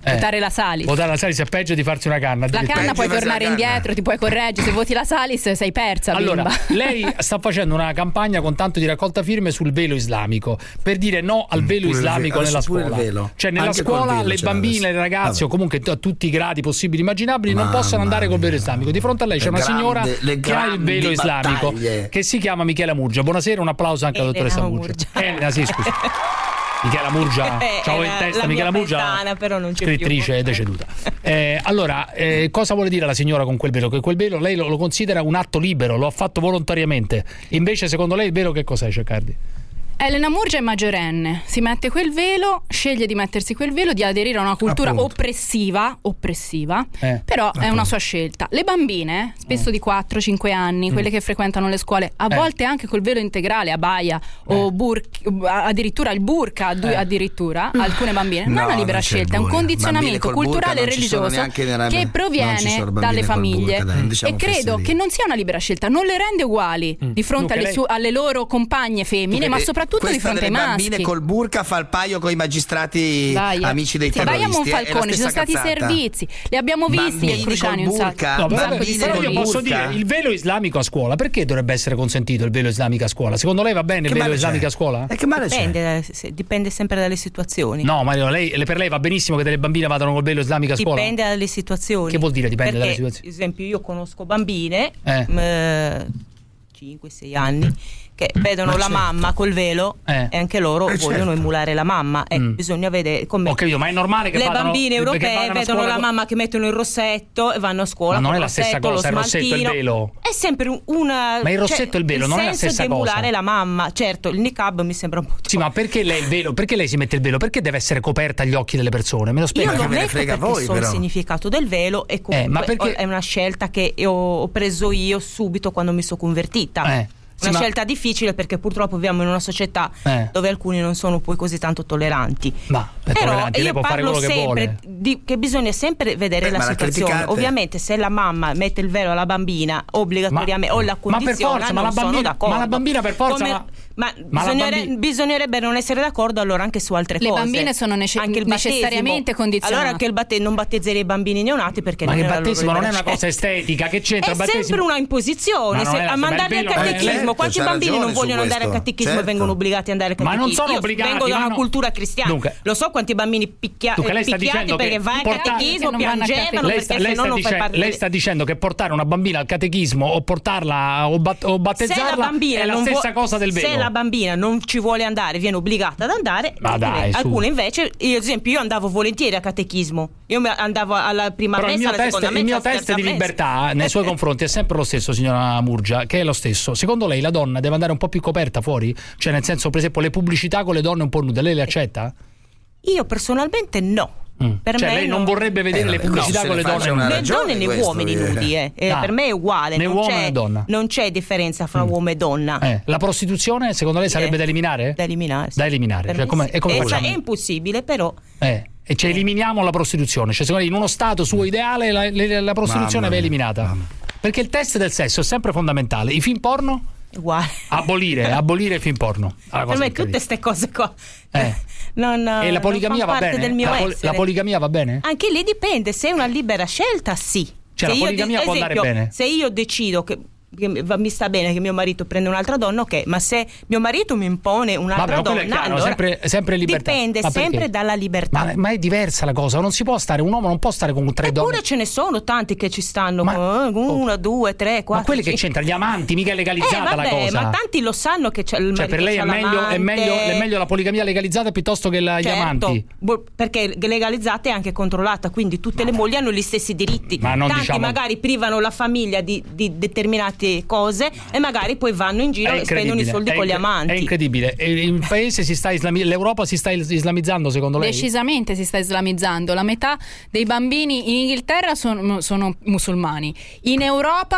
Votare la Salis. Votare la Salis è peggio di farsi una canna. La canna puoi tornare indietro, ti puoi correggere. Se voti la Salis sei persa. Allora, bimba. lei sta facendo una campagna con tanto di raccolta firme sul velo islamico per dire no al velo pure islamico il ve- nella pure scuola. il velo. Cioè, nella Anche scuola col velo le c'è bambine, adesso. le ragazze, Vabbè. o comunque a tutti i gradi possibili e immaginabili, non Mamma possono andare col velo mia. islamico. Di fronte a lei c'è Le una grandi- signora le che ha il grandi velo islamico battaglie. che si chiama Michela Murgia. Buonasera, un applauso anche alla Elena dottoressa Murgia. Elena, sì, scusa. Michela Murgia, Eh, ciao era in testa, la Michela mia Murgia, paesana, però non c'è scrittrice più. è deceduta. Eh, allora, eh, cosa vuole dire la signora con quel velo? Che quel velo lei lo, lo considera un atto libero, lo ha fatto volontariamente. Invece, secondo lei, il velo che cos'è, Ceccardi? Elena Murgia è maggiorenne, si mette quel velo, sceglie di mettersi quel velo, di aderire a una cultura Appunto. oppressiva, oppressiva, Eh, però è appunto. una sua scelta. Le bambine, spesso di quattro cinque anni, quelle che frequentano le scuole, a Eh. volte anche col velo integrale, abaya o burk, addirittura il burka, addu- Eh. addirittura, alcune bambine, non No, è una libera non c'è scelta, è un burka. condizionamento Bambine col culturale e burka non ci sono religioso neanche nella- che non ci proviene sono bambine dalle col famiglie. burka, dai, non diciamo E credo fesserie. che non sia una libera scelta, non le rende uguali di fronte Dunque, alle, lei- su- alle loro compagne femmine, ma Perché soprattutto di questa fronte ai delle maschi. bambine col burka fa il paio con i magistrati Vai, eh. amici dei sì, vai a terroristi. eh, è la Monfalcone, ci sono stessa stati i cazzata. servizi, li abbiamo visti Bambini a Cruciani col un sacco. burka, No, un però, sacco di bambini però io servizi. posso burka. dire, il velo islamico a scuola, perché dovrebbe essere consentito il velo islamico a scuola? Secondo lei va bene il Che velo male islamico c'è? a scuola? E che male c'è? Dipende, se- dipende sempre dalle situazioni. No, Mario, lei, per lei va benissimo che delle bambine vadano col velo islamico a scuola? Dipende dalle situazioni. Che vuol dire dipende Perché, dalle situazioni? ad esempio, io conosco bambine, Eh. cinque sei anni, che vedono Ma la certo. mamma col velo Eh. e anche loro Eh, vogliono certo. emulare la mamma. E bisogna vedere come. Ho capito, ma è normale che le vadano- bambine che europee vadano a vedono scuola la con- mamma che mettono il rossetto e vanno a scuola. Ma non con è la stessa rossetto, lo cosa, il rossetto e il smaltino. velo. È sempre un- una. Ma il rossetto cioè, e il velo non è la senso stessa di emulare cosa. la mamma. Certo, il niqab mi sembra un po'. Sì, ma perché lei il velo? Perché lei si mette il velo? Perché deve essere coperta agli occhi delle persone? Me lo spiega? Io lo metto perché so il significato del velo e comunque Eh, ma perché- è una scelta che io ho preso io subito quando mi sono convertita. Eh, sì, una ma- scelta difficile perché purtroppo viviamo in una società Eh. dove alcuni non sono poi così tanto tolleranti. Ma è Però tollerante, lei io può fare parlo quello che sempre vuole. di, che bisogna sempre vedere Eh, la ma la situazione. criticate. Ovviamente se la mamma mette il velo alla bambina obbligatoriamente o la ma per condiziona forza, ma non la bambina- sono d'accordo. ma la bambina per forza, Come- ma- ma ma la bisognere- bambi- bisognerebbe non essere d'accordo allora anche su altre Le cose. bambine sono nece- Anche il necessariamente battesimo. condizionate. Allora che il batte- non battezzerei i bambini neonati perché Ma non che è la loro battesimo non è libera una cosa scelta. estetica, che c'entra È il battesimo? sempre una imposizione. Ma non Se- è la- a ma il mandarli al velo- eh, catechismo, certo, quanti c'ha bambini non ragione su vogliono andare al questo, catechismo e certo. vengono obbligati ad andare al Ma catechismo? non sono Io obbligati, vengo da ma una no. cultura cristiana. Dunque- Lo so quanti bambini picchia- Dunque, lei sta picchiati dicendo perché che vai al porta- catechismo, che non vanno al piangevano catechismo. Lei perché sta, se lei no sta non fai dice- parte lei del- sta dicendo che portare una bambina al catechismo o portarla o, bat- o se la battezzarla bambina è la non stessa vuo- cosa del velo. se la bambina non ci vuole andare, viene obbligata ad andare. Ma dai, su. alcune invece, io, ad esempio, io andavo volentieri al catechismo. Io mi- andavo alla prima Però il messa, mio alla test, seconda il messa, mio alla test terza di messa. libertà nei suoi confronti è sempre lo stesso, signora Murgia, che è lo stesso. Secondo lei la donna deve andare un po' più coperta fuori? Cioè, nel senso, per esempio, le pubblicità con le donne un po' nude, lei le accetta? Io personalmente no. Per Cioè, me lei non no. vorrebbe vedere Eh, le vabbè, pubblicità no, se con ne le donne faccia una nude? Né ragione donne né questo, uomini eh. nudi, eh. Eh, Ah. per me è uguale. Né non uomo c'è, né donna. non c'è differenza fra uomo e donna. Eh, la prostituzione, secondo lei, sarebbe Eh, da eliminare? Da eliminare. sì. Da eliminare. Per Cioè, me come, sì. e come Eh, facciamo? cioè, è impossibile, però. Eh, e cioè eliminiamo la prostituzione. Cioè, secondo lei, in uno stato suo ideale la, le- la prostituzione Mamma va mia, eliminata. Perché il test del sesso è sempre fondamentale. I film porno? Uguale. Abolire, abolire i film porno. Una Per cosa me incredibile. tutte queste cose qua. Eh. Non, E la poligamia non va fanno parte bene? del mio La, pol- essere. la poligamia va bene? Anche lì dipende, se è una libera scelta, sì. Cioè, Se la io poligamia di- può andare esempio, bene? Se io decido che, che va- mi sta bene che mio marito prenda un'altra donna, ok, ma se mio marito mi impone un'altra Vabbè, ma quello è donna, chiaro, allora sempre, sempre libertà. dipende Ma perché? sempre dalla libertà. Ma, ma è diversa la cosa, non si può stare, un uomo non può stare con tre donne. Eppure ce ne sono tanti che ci stanno con una, due, tre, quattro. Ma quelli che cinque. c'entra, gli amanti, mica è legalizzata eh, vabbè, la cosa. ma tanti lo sanno che c'è il Cioè, per marito lei è c'ha meglio, è, meglio, l'amante. è meglio la poligamia legalizzata piuttosto che la, gli Certo, amanti. bo- perché legalizzata è anche controllata, quindi tutte le mogli hanno gli stessi diritti. Ma non Tanti diciamo- magari privano la famiglia di, di determinate cose e magari poi vanno in giro È e spendono i soldi è con gli incre- amanti. È incredibile. E il paese si sta islami- l'Europa si sta is- islamizzando, secondo lei? Decisamente si sta islamizzando. La metà dei bambini in Inghilterra sono, sono musulmani. In Europa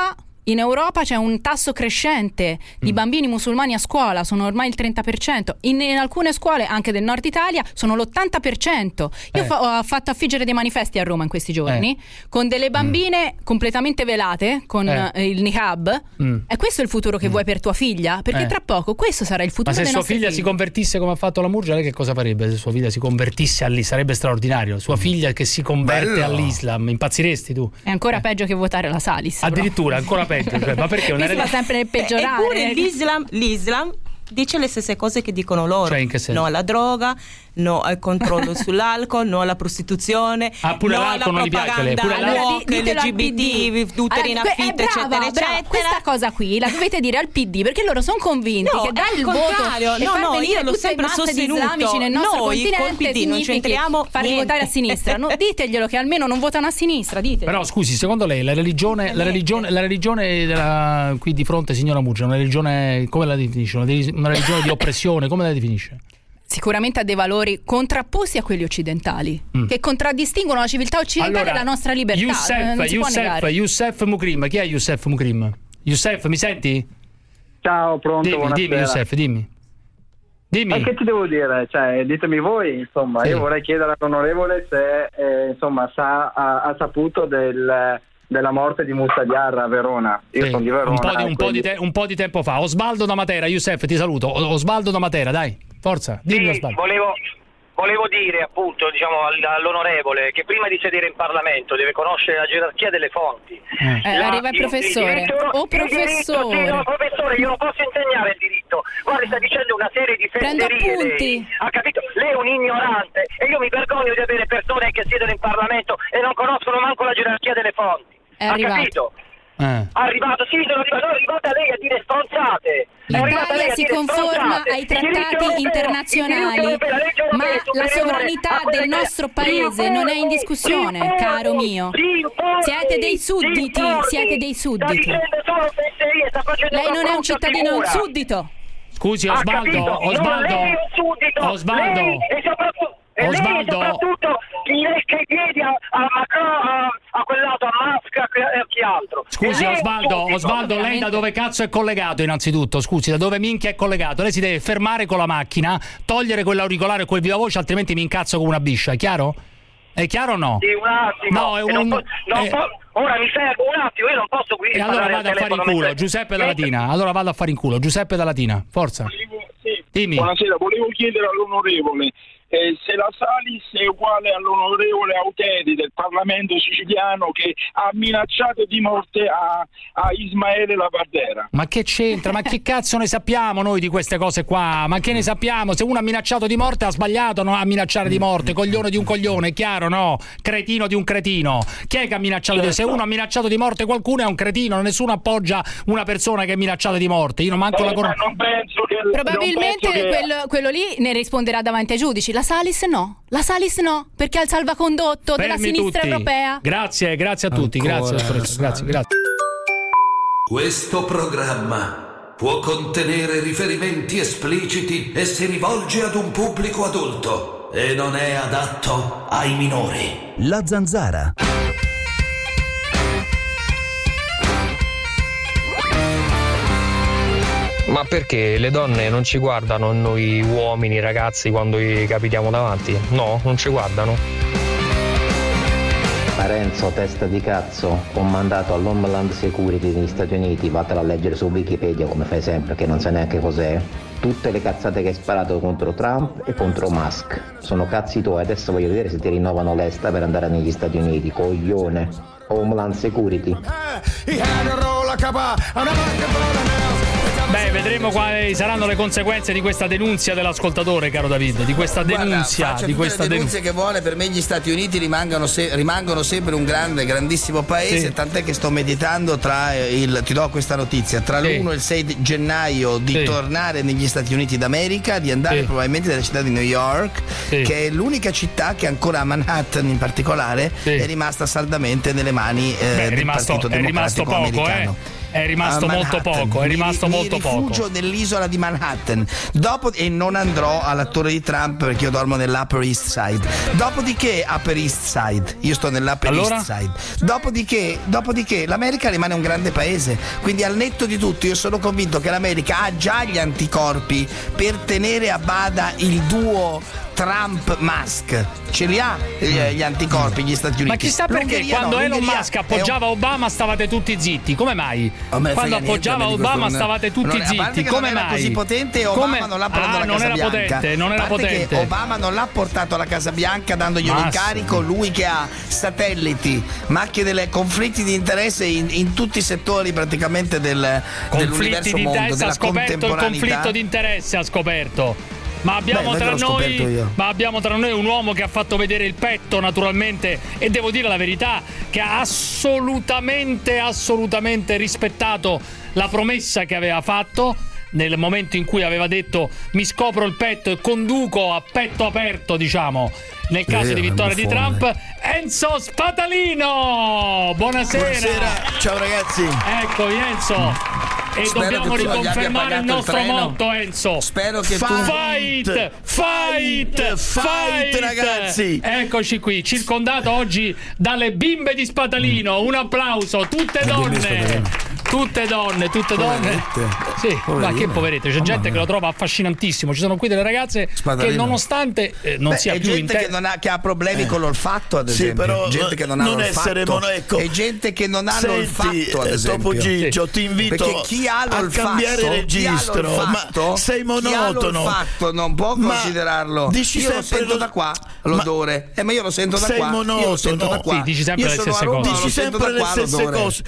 In Europa c'è un tasso crescente di mm. bambini musulmani a scuola, sono ormai il trenta per cento. In, in alcune scuole, anche del nord Italia, sono l'ottanta per cento. Io eh. fa, ho fatto affiggere dei manifesti a Roma in questi giorni, eh. con delle bambine mm. completamente velate, con eh. il niqab. Mm. E questo è il futuro che mm. vuoi per tua figlia? Perché eh. tra poco questo sarà il futuro. Ma se dei sua nostri figlia figli. si convertisse come ha fatto la Murgia, lei che cosa farebbe se sua figlia si convertisse all'Islam? Sarebbe straordinario. Sua figlia che si converte Bello. all'Islam, impazziresti tu? È ancora eh. peggio che votare la Salis. Addirittura, ancora peggio. Cioè, ma perché? Si va sempre nel peggiorare. Eppure l'Islam, l'Islam dice le stesse cose che dicono loro. Cioè, in che senso? No alla droga, no al controllo sull'alcol, no alla prostituzione, ah, pure no l'alcol alla non gli piace lei, pure propaganda woke, L G B T, uteri in affitto, eccetera, eccetera. Questa cosa qui la dovete dire al P D, perché loro sono convinti no, che dare il voto e no, far no, venire io l'ho tutte sempre masse sostenuto. di islamici nel nostro Noi continente col P D non c'entriamo farli niente. votare a sinistra. No, diteglielo che almeno non votano a sinistra, diteglielo. Però scusi, secondo lei la religione, la religione, la religione della, qui di fronte, signora Murgia, una religione, come la definisce? Una religione di oppressione, come la definisce? Sicuramente ha dei valori contrapposti a quelli occidentali, mm. che contraddistinguono la civiltà occidentale allora, e la nostra libertà. Youssef, non si Youssef, può negare. Youssef Mukrim, chi è Youssef Mukrim? Youssef, mi senti? Ciao, pronto, dimmi, buonasera. Dimmi Youssef, dimmi. Dimmi. E che ti devo dire? Cioè, ditemi voi, insomma, sì. Io vorrei chiedere all'onorevole se eh, insomma sa, ha, ha saputo del, della morte di Moussa Diarra a Verona. Io sì. sono di Verona. Un po' di, un, quindi... po di te, un po' di tempo fa. Osvaldo da Matera, Youssef, ti saluto. Osvaldo da Matera, dai, forza. Dimmi, sì, Osvaldo. volevo, volevo dire appunto, diciamo, all'onorevole che prima di sedere in Parlamento deve conoscere la gerarchia delle fonti. Eh. Eh, La, arriva il professore. Il diritto, oh, professore. Il diritto, sì, no, professore, io non posso insegnare il diritto. Guarda, sta dicendo una serie di fesserie. Lei. Ha capito? Lei è un ignorante e io mi vergogno di avere persone che siedono in Parlamento e non conoscono manco la gerarchia delle fonti. È ha arrivato. capito? Eh. Arrivato, sì, sono arrivato, è arrivata lei a dire stronzate. L'Italia si conforma ai trattati internazionali, ma la sovranità del nostro paese non è in discussione, caro mio. Siete dei sudditi, siete dei sudditi. Lei non è un cittadino, è un suddito. Scusi, Osvaldo, Osvaldo, Osvaldo. E Osvaldo. lei soprattutto chi lecca i piedi a, a Macron, a, a quell'altro, a Musk e a chi altro. Scusi Osvaldo, Osvaldo, lei da dove cazzo è collegato innanzitutto? Scusi, da dove minchia è collegato? Lei si deve fermare con la macchina, togliere quell'auricolare e quel viva voce, altrimenti mi incazzo come una biscia, è chiaro? È chiaro o no? Sì, un attimo. No, è un... Non po- non eh... po- ora mi fermo un attimo, io non posso qui. E allora vado a fare in culo, Giuseppe da Latina. Allora vado a fare in culo, Giuseppe da Latina, forza. Sì. Dimmi. Buonasera, volevo chiedere all'onorevole eh, se la Salis è uguale all'onorevole Auteri del Parlamento siciliano che ha minacciato di morte a, a Ismaele Lapardera. Ma che c'entra? Ma che cazzo ne sappiamo noi di queste cose qua? Ma che ne sappiamo? Se uno ha minacciato di morte ha sbagliato no? a minacciare di morte, coglione di un coglione, è chiaro, no? Cretino di un cretino. Chi è che ha minacciato certo. di morte? Se uno ha minacciato di morte qualcuno è un cretino, nessuno appoggia una persona che è minacciata di morte. Io non manco eh, la conosco. Non penso che probabilmente non penso che... quello, quello lì ne risponderà davanti ai giudici. La Salis no, la Salis no, perché ha il salvacondotto Fermi della sinistra tutti. europea. Grazie, grazie a tutti, Ancora, grazie, grazie, grazie. Questo programma può contenere riferimenti espliciti e si rivolge ad un pubblico adulto e non è adatto ai minori. La Zanzara. Ma perché le donne non ci guardano noi uomini, ragazzi, quando gli capitiamo davanti? No, non ci guardano. Parenzo, testa di cazzo, ho mandato all'Homeland Security degli Stati Uniti, vattela a leggere su Wikipedia come fai sempre, che non sai neanche cos'è, tutte le cazzate che hai sparato contro Trump e contro Musk. Sono cazzi tuoi, adesso voglio vedere se ti rinnovano l'esta per andare negli Stati Uniti, coglione. Homeland Security. Beh, vedremo quali saranno le conseguenze di questa denunzia dell'ascoltatore, caro David, di questa denunzia, Guarda, di questa le denunzie denunzia che vuole. Per me gli Stati Uniti rimangono, se, rimangono sempre un grande, grandissimo paese, sì. Tant'è che sto meditando tra il, ti do questa notizia, tra sì. l'uno e il sei gennaio di sì. tornare negli Stati Uniti d'America, di andare sì. probabilmente nella città di New York, sì. che è l'unica città che ancora a Manhattan in particolare sì. è rimasta saldamente nelle mani eh, Beh, è del rimasto, Partito è rimasto Democratico poco, americano. Eh. è rimasto molto poco, è rimasto mi, molto mi rifugio poco. nell'isola di Manhattan. Dopo, e non andrò alla torre di Trump perché io dormo nell'Upper East Side. Dopodiché, Upper East Side, io sto nell'Upper Allora? East Side. Dopodiché, dopodiché l'America rimane un grande paese. Quindi al netto di tutto io sono convinto che l'America ha già gli anticorpi per tenere a bada il duo Trump-Musk. Ce li ha gli, gli anticorpi gli Stati Uniti. Ma chissà perché L'Ungheria quando no, Elon l'Ungheria Musk appoggiava un... Obama stavate tutti zitti, come mai? Oh, Quando appoggiava niente, Obama non... stavate tutti non... zitti, come non era mai? così potente e Obama come... non l'ha portato ah, alla non Casa era Bianca. potente, non era A parte potente. che Obama non l'ha portato alla Casa Bianca dandogli un incarico, lui che ha satelliti, macchie delle conflitti di interesse in, in tutti i settori praticamente del, dell'universo di mondo, interesse, della ha scoperto il contemporaneità. conflitto di interesse, ha scoperto. Ma abbiamo, Beh, tra noi, ma abbiamo tra noi un uomo che ha fatto vedere il petto, naturalmente, e devo dire la verità, che ha assolutamente, assolutamente rispettato la promessa che aveva fatto nel momento in cui aveva detto mi scopro il petto e conduco a petto aperto, diciamo, nel caso eh, di vittoria di buffone. Trump. Enzo Spatalino, buonasera. Buonasera, ciao ragazzi. Ecco Enzo. E Spero dobbiamo che tu non gli abbia riconfermare il pagato il nostro treno. motto, Enzo. Spero che tu fight, fight, fight, fight, ragazzi. Eccoci qui, circondato oggi dalle bimbe di Spatalino. Un applauso, tutte donne. Tutte donne, tutte donne. Sì, ma che poverette, c'è gente che lo trova affascinantissimo. Ci sono qui delle ragazze Spatalino. che nonostante eh, non Beh, sia è più gente in te- che, non ha, che ha problemi Eh. con l'olfatto, ad Sì, esempio. però gente che non ha non l'olfatto. essere mono- ecco. E gente che non ha Senti, l'olfatto, ad eh, esempio. Topo Gigio, Sì. ti invito Perché chi ha a l'olfatto, cambiare chi ha registro, l'olfatto, ma sei chi ha monotono. l'olfatto non può Ma considerarlo. dici Io lo sempre sento lo- da qua, l'odore. Eh, ma io lo sento da sei qua. Io lo sento da monotono. qua. Sì, dici sempre io le sono stesse a Roma, cose. lo Dici sento sempre da le qua stesse l'odore. cose.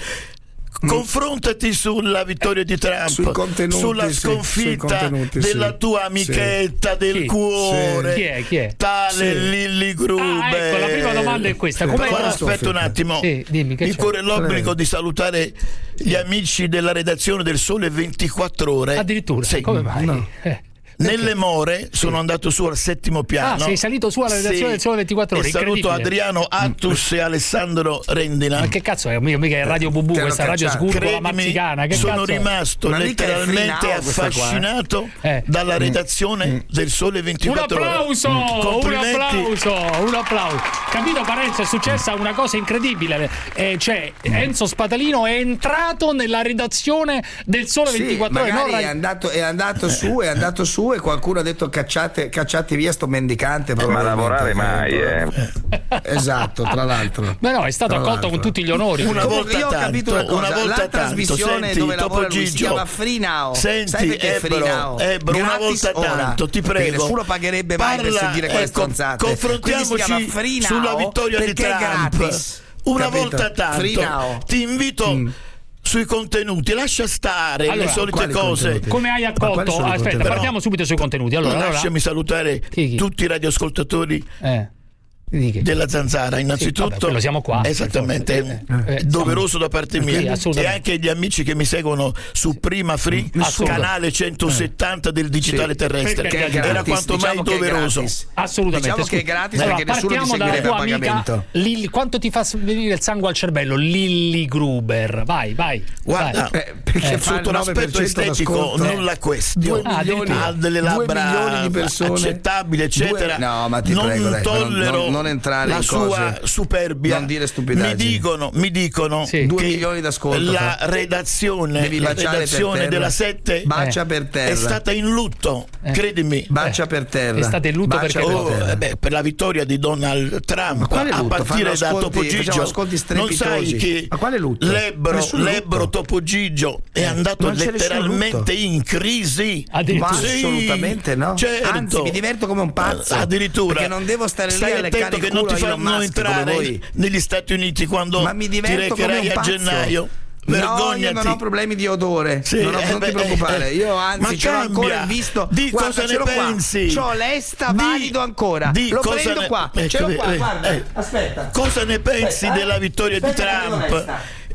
Confrontati sulla vittoria di Trump, Sui contenuti, sulla sì, sconfitta sui contenuti, della sì. tua amichetta Sì. del Chi? cuore, Chi è? Chi è? tale Sì. Lilli Gruber. Ah, ecco, la prima domanda è questa. Sì. Come Guarda, la- aspetta un attimo. Sì, dimmi, che Mi c'è? corre l'obbligo Prego. di salutare gli amici della redazione del Sole ventiquattro Ore. Addirittura, Sì. come mai? No. Eh. Nelle more sono andato su al settimo piano. Ah, sei salito su alla redazione Sì. del Sole ventiquattro Ore, E saluto incredibile. Adriano Attus e Alessandro Rendina. Ma che cazzo è? Mica, mica è Radio Bubù, Te l'ho questa radio cacciato. sgurgola Credimi, mazzicana. Che sono cazzo è? rimasto Ma mica è letteralmente Free Now questa qua, eh. affascinato Eh. dalla redazione del Sole Un ventiquattro Ore. applauso, un Complimenti. applauso, un applauso. Capito Parenzo, è successa una cosa incredibile. Eh, cioè, Enzo Spatalino è entrato nella redazione del Sole Sì, ventiquattro Ore. magari non è ra- andato, è andato su, è andato su e qualcuno ha detto cacciate, cacciate via sto mendicante. Ma probabilmente. lavorare mai, eh. Esatto, tra l'altro. Ma no, è stato Tra accolto l'altro. con tutti gli onori. Una Comunque volta io ho tanto, capito una cosa, una volta la tanto, trasmissione senti, dove lavora Topo lui si Gigio. chiama Free Now. Senti, Sai perché è Free Ebro, Now? Ebro, una Gratis volta ora. tanto, ti Perché prego. nessuno pagherebbe mai per Parla, sentire quelle ecco, stronzate. confrontiamoci Quindi si chiama Free Now sulla vittoria di perché è Trump. gratis. Una Capito? volta Free tanto, Now. ti invito Mm. sui contenuti, lascia stare Allora, le solite quali cose. contenuti? Come hai Ma quali accolto? sono i Aspetta, contenuti? partiamo subito sui contenuti. Allora, allora Lasciami salutare Chi, chi? tutti i radioascoltatori eh. Di che? della Zanzara, innanzitutto. Sì, vabbè, quello siamo qua. Esattamente, Eh, è doveroso da parte mia. Sì, e assolutamente. anche gli amici che mi seguono su Prima Free, Assolutamente. canale centosettanta del digitale Sì, terrestre. perché è Era gratis, quanto diciamo mai che è doveroso. gratis. Assolutamente. Diciamo che è scusa. gratis Allora, perché nessuno ti partiamo dalla seguirebbe tua a amica pagamento. Lilli. Quanto ti fa venire il sangue al cervello? Lilli Gruber. Vai, vai. Guarda, vai. Eh, perché Eh, fa il sotto nove per l'aspetto cento estetico d'ascolto. non la questione. Ah, addirittura. Ha delle Due labbra milioni di persone. accettabili, eccetera. Due- no, ma ti non prego, dai, tollero non- non entrare la in sua cose- superbia. non dire stupidaggini. Mi dicono, mi dicono Sì. Due che milioni d'ascolto, la fa. redazione, Devi la baciare per redazione terra. della sette Bacia Eh. per terra. è stata in lutto, credimi. Bacia per terra. È stata in lutto Bacia perché- per Oh, terra. eh beh, per la vittoria di Donald Trump, quale a lutto? partire Fanno da ascolti- Topo facciamo Gigio, ascolti non strepitosi. sai che Ma quale lutto? l'ebbro, Nessun lutto. l'ebbro Topo Gigio è andato non c'è nessun letteralmente lutto. in crisi. Addirittura. Ma Sì, assolutamente no. certo. Anzi, mi diverto come un pazzo. Addirittura. Perché non devo stare lì Stai a leccare attento il che non culo ti a Elon fanno Musk come entrare voi. negli Stati Uniti quando Ma mi ti diverto come recherai un a pazzo. gennaio. No, io Vergognati. non ho problemi di odore. Sì, non, ho- eh non ti beh, preoccupare. eh, Io ma anzi ce l'ho cambia. ancora il visto. Di Guarda, cosa ce ne l'ho qua. pensi? C'ho l'esta Di- valido ancora. di Lo cosa prendo ne- qua. eh, Ce l'ho qua, eh, guarda. eh. Aspetta. Cosa ne pensi Aspetta, eh. della vittoria Aspetta, di prendo Trump? l'esta.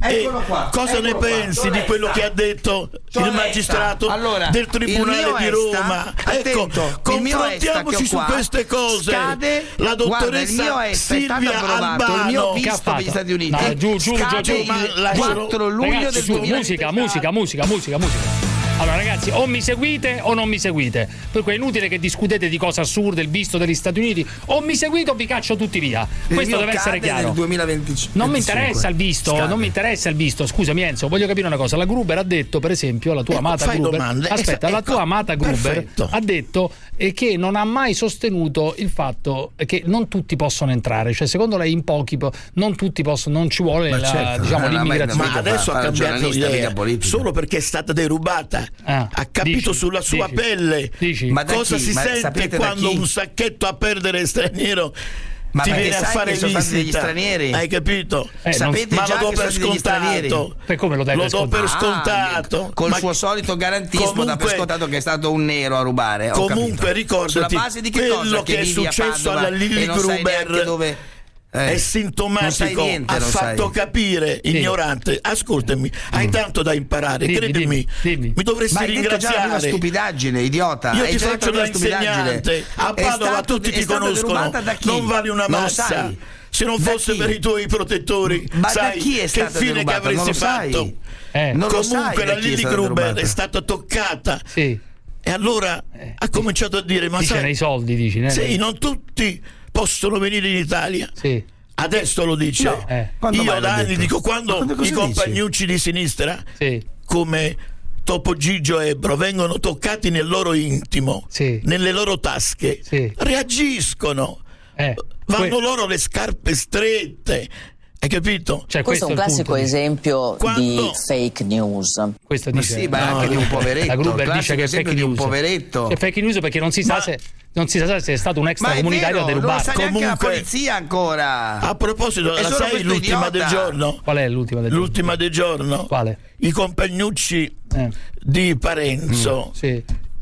Eccolo qua. Cosa Eccolo ne qua. pensi di quello che ha detto il magistrato allora, del Tribunale di Roma? Attento, Ecco, confrontiamoci su queste cose. Scade, la dottoressa guarda, il mio ESTA Silvia è stato approvato, Albano, il mio visto per gli Stati Uniti. No, giù, giù, giù, giù, il quattro luglio ragazzi, del su, duemilaventi. musica, musica, musica, musica, musica. Allora ragazzi, o mi seguite o non mi seguite. Per cui è inutile che discutete di cose assurde, il visto degli Stati Uniti. O mi seguite o vi caccio tutti via. Il Questo mio deve essere cade chiaro. nel duemilaventicinque. Non mi interessa il visto, Scade. non mi interessa il visto. Scusami Enzo, voglio capire una cosa. La Gruber ha detto, per esempio, la tua Ecco, amata fai Gruber. domande. Aspetta, Ecco, la tua amata Gruber perfetto. ha detto eh, che non ha mai sostenuto il fatto che non tutti possono entrare. Cioè, secondo lei, in pochi po- non tutti possono, non ci vuole Ma la, certo, diciamo, non ha mai l'immigrazione. Ma adesso ha cambiato idea solo perché è stata derubata. Ah, ha capito dici, sulla sua dici, pelle dici. Ma da cosa chi? si Ma sente sapete da quando chi? un sacchetto a perdere straniero Ma ti perché viene a sai fare che sono stati degli visita. stranieri? Hai capito? Eh, Sapete ma già lo do che per sono degli stranieri? scontato. E come lo dai per Lo do per scontato? scontato. Ah, col Ma suo solito garantismo comunque- da per scontato che è stato un nero a rubare. Ho comunque capito. ricordati Sulla base di che quello cosa? che è vivi a successo Padova alla Lilli e non sai Gruber neanche dove è non sai sintomatico, niente, ha non fatto sai. capire, Sì. ignorante. Ascoltami, hai tanto da imparare, Dimmi, credimi. dimmi, dimmi. Mi dovresti Ma hai detto già la prima ringraziare. stupidaggine, idiota. Io Hai ti già faccio detto la da prima stupidaggine. insegnante. A È Padova stato- tutti è ti stata conoscono. derubata da chi? Non vale una Non lo mazza. sai. Se non Da fosse chi? per i tuoi protettori, Ma sai da chi è che stata fine derubata? che avresti Non lo sai. fatto. Eh. Non lo sai Comunque da la chi è Lilli stata Gruber derubata. è stata toccata. Sì. E allora ha cominciato a dire: ma Dice sai, nei soldi, dici, né? sì, non tutti possono venire in Italia. Sì. Adesso lo dice. No, eh. Quando Io mai l'ha da anni detto? dico quando Quando cosa i compagnucci di sinistra, Sì. come Topo Gigio e Ebro, vengono toccati nel loro intimo, Sì. nelle loro tasche, Sì. reagiscono, Eh. vanno Que- loro le scarpe strette. Hai capito? Cioè, Questo è un il classico punto. esempio Quando- di fake news. Questo Ma dice, sì, ma anche di un poveretto. La Gruber Classico dice che è esempio fake di un news. poveretto. È fake news perché non si sa Ma- se non si sa se è stato un Ma è extracomunitario a vero, non lo derubare. sa neanche la Comunque- polizia ancora. A proposito, È la solo sai questo l'ultima idiota. del giorno? Qual è l'ultima del L'ultima del giorno? Quale? I compagnucci Eh. di Parenzo, Sì.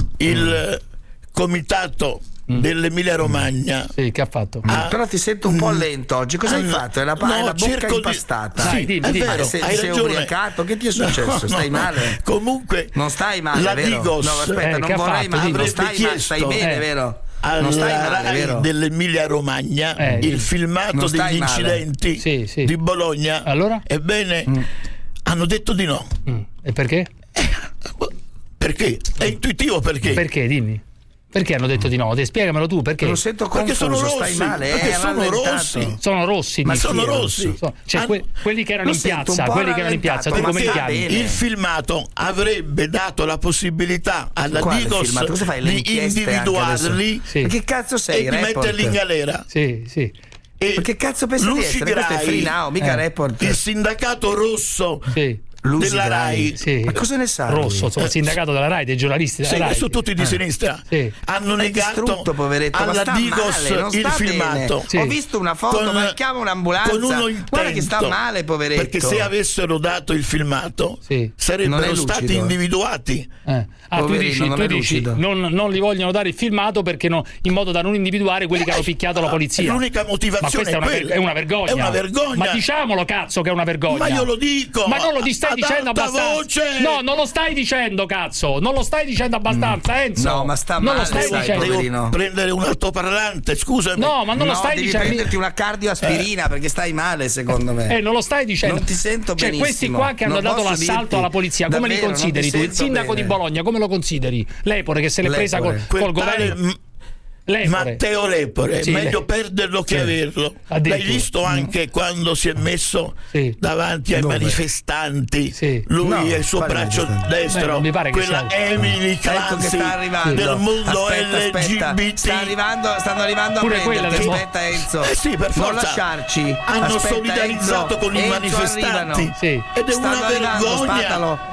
il comitato dell'Emilia Romagna. Sì, che ha fatto? Ah, Però ti sento un po' lento oggi. Cosa hai ah, fatto? È la, no, è la bocca cerco di- impastata. Sì, Dai, dimmi, è dimmi. vero, sei, hai sei ragione. ubriacato? Che ti è successo? No, Stai no, male? Comunque Non stai male, la vero? Digos No, aspetta, Eh, non che ha vorrei fatto? male. Non avrebbe stai male, chiesto stai bene, eh, vero? alla Non stai male, RAI vero? dell'Emilia Romagna Eh, il sì. filmato Non stai degli male. incidenti Sì, sì. di Bologna. Allora? Ebbene, hanno detto di no. Mm. E perché? Perché? È intuitivo perché? Perché? Dimmi. Perché hanno detto di no? Te spiegamelo tu, perché? Lo sento Perché confuso, sono stai rossi, male. perché è sono rallentato. rossi. Sono rossi, Ma dici. sono rossi. So- cioè, Han- que- quelli che erano Lo in sento un piazza, po' quelli che erano in piazza, tu rallentato, come li ma chiami? sta bene. Il filmato avrebbe dato la possibilità alla Quale Digos filmato? Cosa fai, le di inchieste anche individuarli adesso? Sì. Ma che cazzo e sei? di Report? metterli in galera. Sì, sì. E Ma che cazzo pensi di Luci essere? Questo è Grai, Free Now, mica Eh. Report. il sindacato rosso Sì. Lucy della Grai. Rai. Sì. Ma cosa ne sai? Rosso, insomma, Eh, sindacato della Rai, dei giornalisti della Sì, Rai. sono tutti di sinistra. Sì. Hanno È negato distrutto, poveretto, ma alla sta Digos male, non il sta filmato. bene. Sì. Ho visto una foto, Con- ma chiama un'ambulanza. con uno Guarda che sta intento, male, poveretto. perché se avessero dato il filmato Sì. Non sarebbero è lucido. stati individuati. Eh. Ah, tu Poverino, dici, non tu è dici lucido. non, non li vogliono dare il filmato perché no, in modo da non individuare quelli che hanno picchiato la polizia. L'unica Ma motivazione questa è una, ver- quella. è una vergogna. È una vergogna. Ma diciamolo, cazzo, che è una vergogna. Ma io lo dico. Ma non lo ti stai ad dicendo alta abbastanza. voce. No, non lo stai dicendo, cazzo. Non lo stai dicendo abbastanza, Enzo. No, ma sta non male, lo stai sai, dicendo. poverino. Devo prendere un altoparlante, scusami. No, ma non lo No, stai devi dicendo. prenderti una cardioaspirina perché stai male, secondo me. Eh, non lo stai dicendo. Non ti sento cioè, benissimo. questi qua che hanno Non dato posso l'assalto dirti. alla polizia, come Davvero, li consideri non ti tu? Il sento sindaco bene. di Bologna, come lo consideri? L'Epore che se l'è presa col, L'Epore. Quel col tale governo. M- L'Epore. Matteo Lepore, Sì, meglio le- perderlo che Sì. averlo. Addirittura. L'hai visto anche quando si è messo Sì. davanti ai Dove? manifestanti? Sì. Lui No, e il suo quale braccio manifestanti? Beh, destro, non mi pare che quella sia- Emily Ecco che Clancy sta arrivando del mondo aspetta, aspetta. L G B T. Sta arrivando, stanno arrivando Pure a quella prenderti. del- Aspetta, Enzo. Eh sì, per Non forza. lasciarci. Hanno Aspetta, solidarizzato Enzo. con i Enzo, manifestanti. arrivano. Sì. Ed è Stanno una arrivando, vergogna. spatalo. Eh.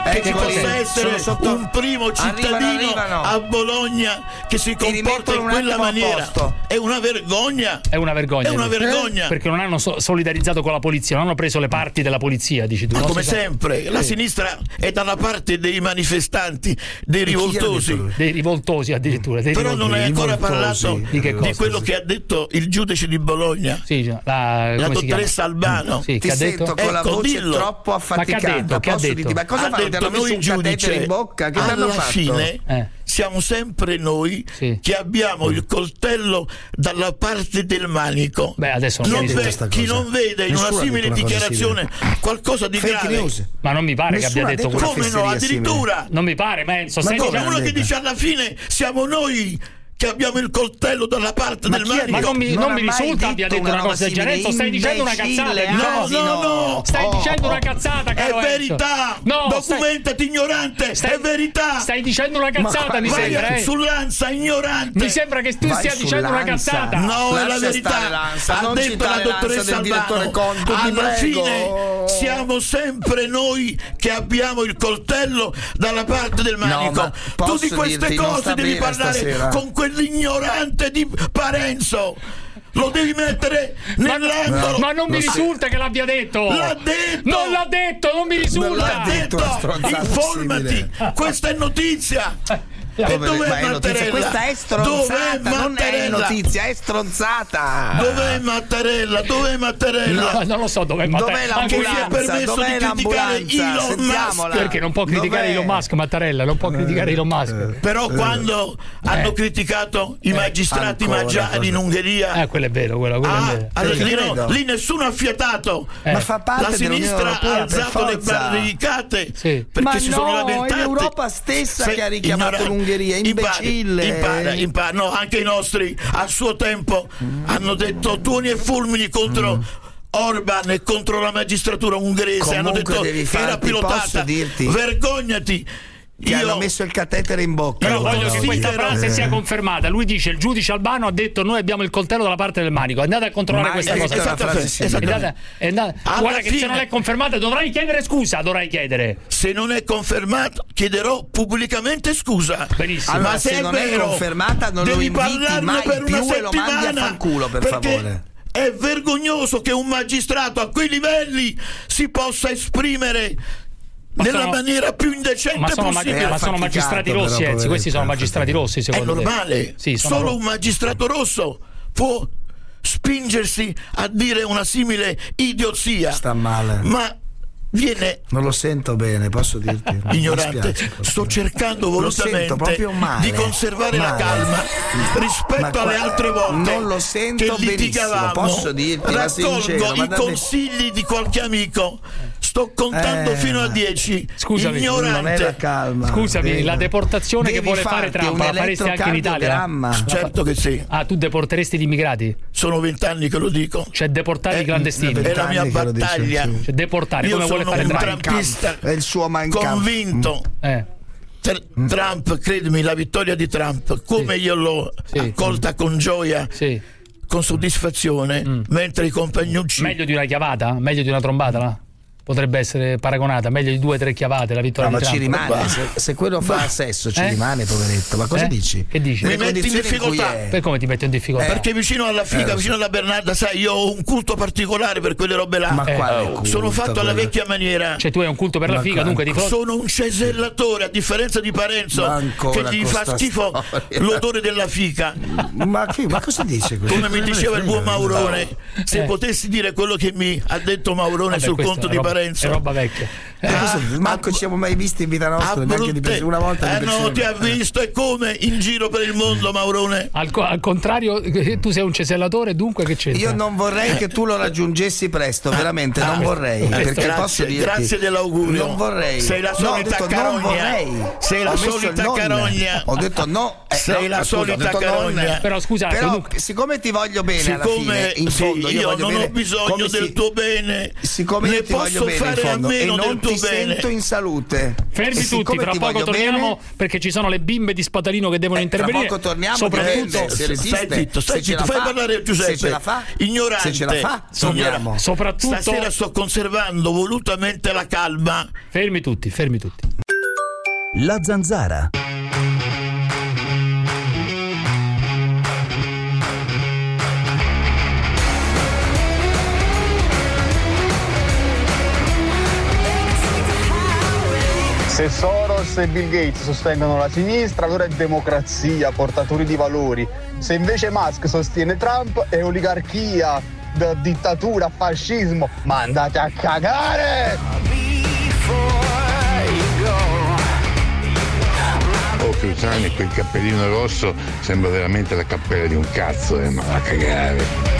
che ci possa essere sotto... un primo cittadino arrivano, arrivano. a Bologna che si comporta in quella maniera. È una vergogna. È una vergogna. È una vergogna. Eh? Perché non hanno so- solidarizzato con la polizia, non hanno preso le parti della polizia, dici tu. Ma no? come si sempre, sa. la sì. sinistra è dalla parte dei manifestanti, dei rivoltosi. Dei rivoltosi addirittura. Dei Però rivoltosi. non hai ancora parlato di, che cosa, di quello sì. che ha detto il giudice di Bologna. Sì, la, la dottoressa Albano. Sì, Ti che ha sento detto? con la ecco, voce dillo. troppo affaticata. Ma che ha detto? Che ha detto? Dirti, ma cosa ha fanno? detto Ti hanno messo noi un giudice catetere in bocca? Che alla t'hanno fatto? fine Eh. siamo sempre noi sì. che abbiamo il coltello dalla parte del manico. Beh, adesso non, non ve- ve- chi non vede in una simile una dichiarazione qualcosa di Fake grave news. Ma non mi pare Nessuno che abbia detto, detto come no, addirittura simile. Non mi pare, Menzo. ma Stai come uno che dice alla fine siamo noi che abbiamo il coltello dalla parte ma del manico. Ma non mi, non non mi risulta abbia detto una, una cosa del genere. Stai dicendo una cazzata. No, no, no. Stai oh, dicendo oh, una cazzata, caro È verità. No, documentati, stai, ignorante. Stai, è verità. Stai dicendo una cazzata, ma, mi vai sembra. Eh. Sull'Ansa, ignorante. Mi sembra che tu vai stia dicendo una cazzata. No, Lascia è la verità. L'Ansa, ha non detto la dottoressa Albano. Conto, alla fine siamo sempre noi che abbiamo il coltello dalla parte del manico. No, tu di queste dirti, cose devi parlare stasera. con quell'ignorante di Parenzo. Lo devi mettere nell'angolo. Ma non mi Lo risulta che l'abbia detto. L'ha detto. Non l'ha detto, non mi risulta. L'ha detto. Informati. Questa è notizia. E dov'è Mattarella? Questa è stronzata, non è notizia, è stronzata. Dov'è Mattarella? Dov'è Mattarella? No, non lo so dov'è Mattarella. Dov'è l'ambulanza? Dov'è l'ambulanza? Sentiamola. Perché non può criticare Dov'è? Elon Musk, Mattarella, non può criticare Elon Musk. Però quando eh. hanno criticato i magistrati Ancora, maggiari in Ungheria. Eh, quello è vero, quello, quello ah, è vero. Allora, lì, no, lì nessuno ha fiatato. Eh. Ma fa parte la sinistra ha alzato le barricate sì. perché ma si no, sono lamentati. È l'Europa stessa Se, che ha richiamato ignora- l'Ungheria, imbecille. Impara, impara. No, anche i nostri a suo tempo mm. hanno detto tuoni e fulmini contro mm. Orban e contro la magistratura ungherese. Comunque hanno detto che era pilotata. Vergognati. Ti Io... hanno messo il catetere in bocca. Però voglio che questa frase eh. sia confermata. Lui dice: il giudice Albano ha detto noi abbiamo il coltello dalla parte del manico. Andate a controllare Ma questa cosa. Esattamente, esattamente. È andata, guarda che fine... se non è confermata dovrai chiedere scusa. Dovrai chiedere. Se non è confermato chiederò pubblicamente scusa. Benissimo. Allora, ma se, se è non vero, è confermata non lo inviti mai per più una e lo mandi a fanculo, per favore. È vergognoso che un magistrato a quei livelli si possa esprimere Ma nella sono, maniera più indecente ma sono, possibile. Ma sono magistrati rossi, Enzi, questi sono magistrati rossi, secondo È normale. Te. Sì, sono Solo ro- un magistrato rosso può spingersi a dire una simile idiozia. Sta male. Ma viene non lo sento bene, posso dirti? Ignorante, spiace, sto cercando volutamente male, di conservare male. la calma rispetto alle altre volte. Non lo sento che litigavamo. Posso dirti, raccolgo sincero, i consigli di qualche amico. Sto contando eh, fino a dieci. Scusami, ignorante. Non è la calma. Scusami, devi, la deportazione che vuole fare Trump la faresti anche in Italia? Certo che sì. Ah, tu deporteresti gli immigrati? Sono vent'anni che lo dico. Cioè deportare i clandestini. È la mia battaglia. Dice, sì. Cioè deportare. Io come sono vuole fare un Trump? trumpista è il suo mancato. Convinto. Mm. Eh. Trump, credimi, la vittoria di Trump, come sì. io l'ho sì. accolta con gioia, sì. con soddisfazione, mm. mentre i compagnucci. Meglio di una chiavata? Meglio di una trombata? No? Potrebbe essere paragonata, meglio di due o tre chiavate la vittoria no, di ma Trump. ci rimane, se, se quello fa bah. sesso ci eh? rimane, poveretto. Ma cosa eh? dici? Che dici? Mi metti in difficoltà. Per come ti metti in difficoltà? Eh. Perché vicino alla figa, eh. vicino alla Bernarda, sai, io ho un culto particolare per quelle robe là. Ma eh. quale culto? Sono fatto alla vecchia maniera. Cioè tu hai un culto per ma la figa, dunque di fronte... Sono un cesellatore, a differenza di Parenzo, che gli fa schifo storia. l'odore della fica. Ma, che, ma cosa dice questo? Come mi diceva il buon Maurone, no. se eh. potessi dire quello che mi ha detto Maurone Vabbè, sul conto di roba, Parenzo. È roba vecchia. Ah, Manco ci siamo mai visti in vita nostra, neanche di una volta. Eh no, ti ha visto e come in giro per il mondo, Maurone. Al, co- al contrario, tu sei un cesellatore, dunque che c'entra? Io non vorrei che tu lo raggiungessi presto, veramente, ah, non vorrei. Eh, perché grazie, posso dirti, grazie dell'augurio. Non vorrei. Sei la solita no, carogna. Non vorrei. Sei la solita carogna. Ho detto no. Eh, sei no, la scusa, solita carogna. Non. Però scusate, Però, dunque... siccome ti voglio bene siccome, alla fine, in sì, fondo io, io voglio non bene, ho bisogno del si, tuo bene. Siccome ne io ti posso voglio voglio bene in fondo e non ti sento in salute. Fermi tutti, tra poco torniamo bene, perché ci sono le bimbe di Spatalino che devono eh, intervenire. Tra poco torniamo, soprattutto se resiste, stai zitto, stai zitto, fai fa, parlare Giuseppe. Se ce la fa, ignorante. Se ce la fa, torniamo. Soprattutto stasera sto conservando volutamente la calma. Fermi tutti, fermi tutti. La Zanzara. Se Soros e Bill Gates sostengono la sinistra, allora è democrazia, portatori di valori. Se invece Musk sostiene Trump, è oligarchia, d- dittatura, fascismo. Ma andate a cagare! Oh, Cruciani, quel cappellino rosso sembra veramente la cappella di un cazzo, eh, ma va a cagare.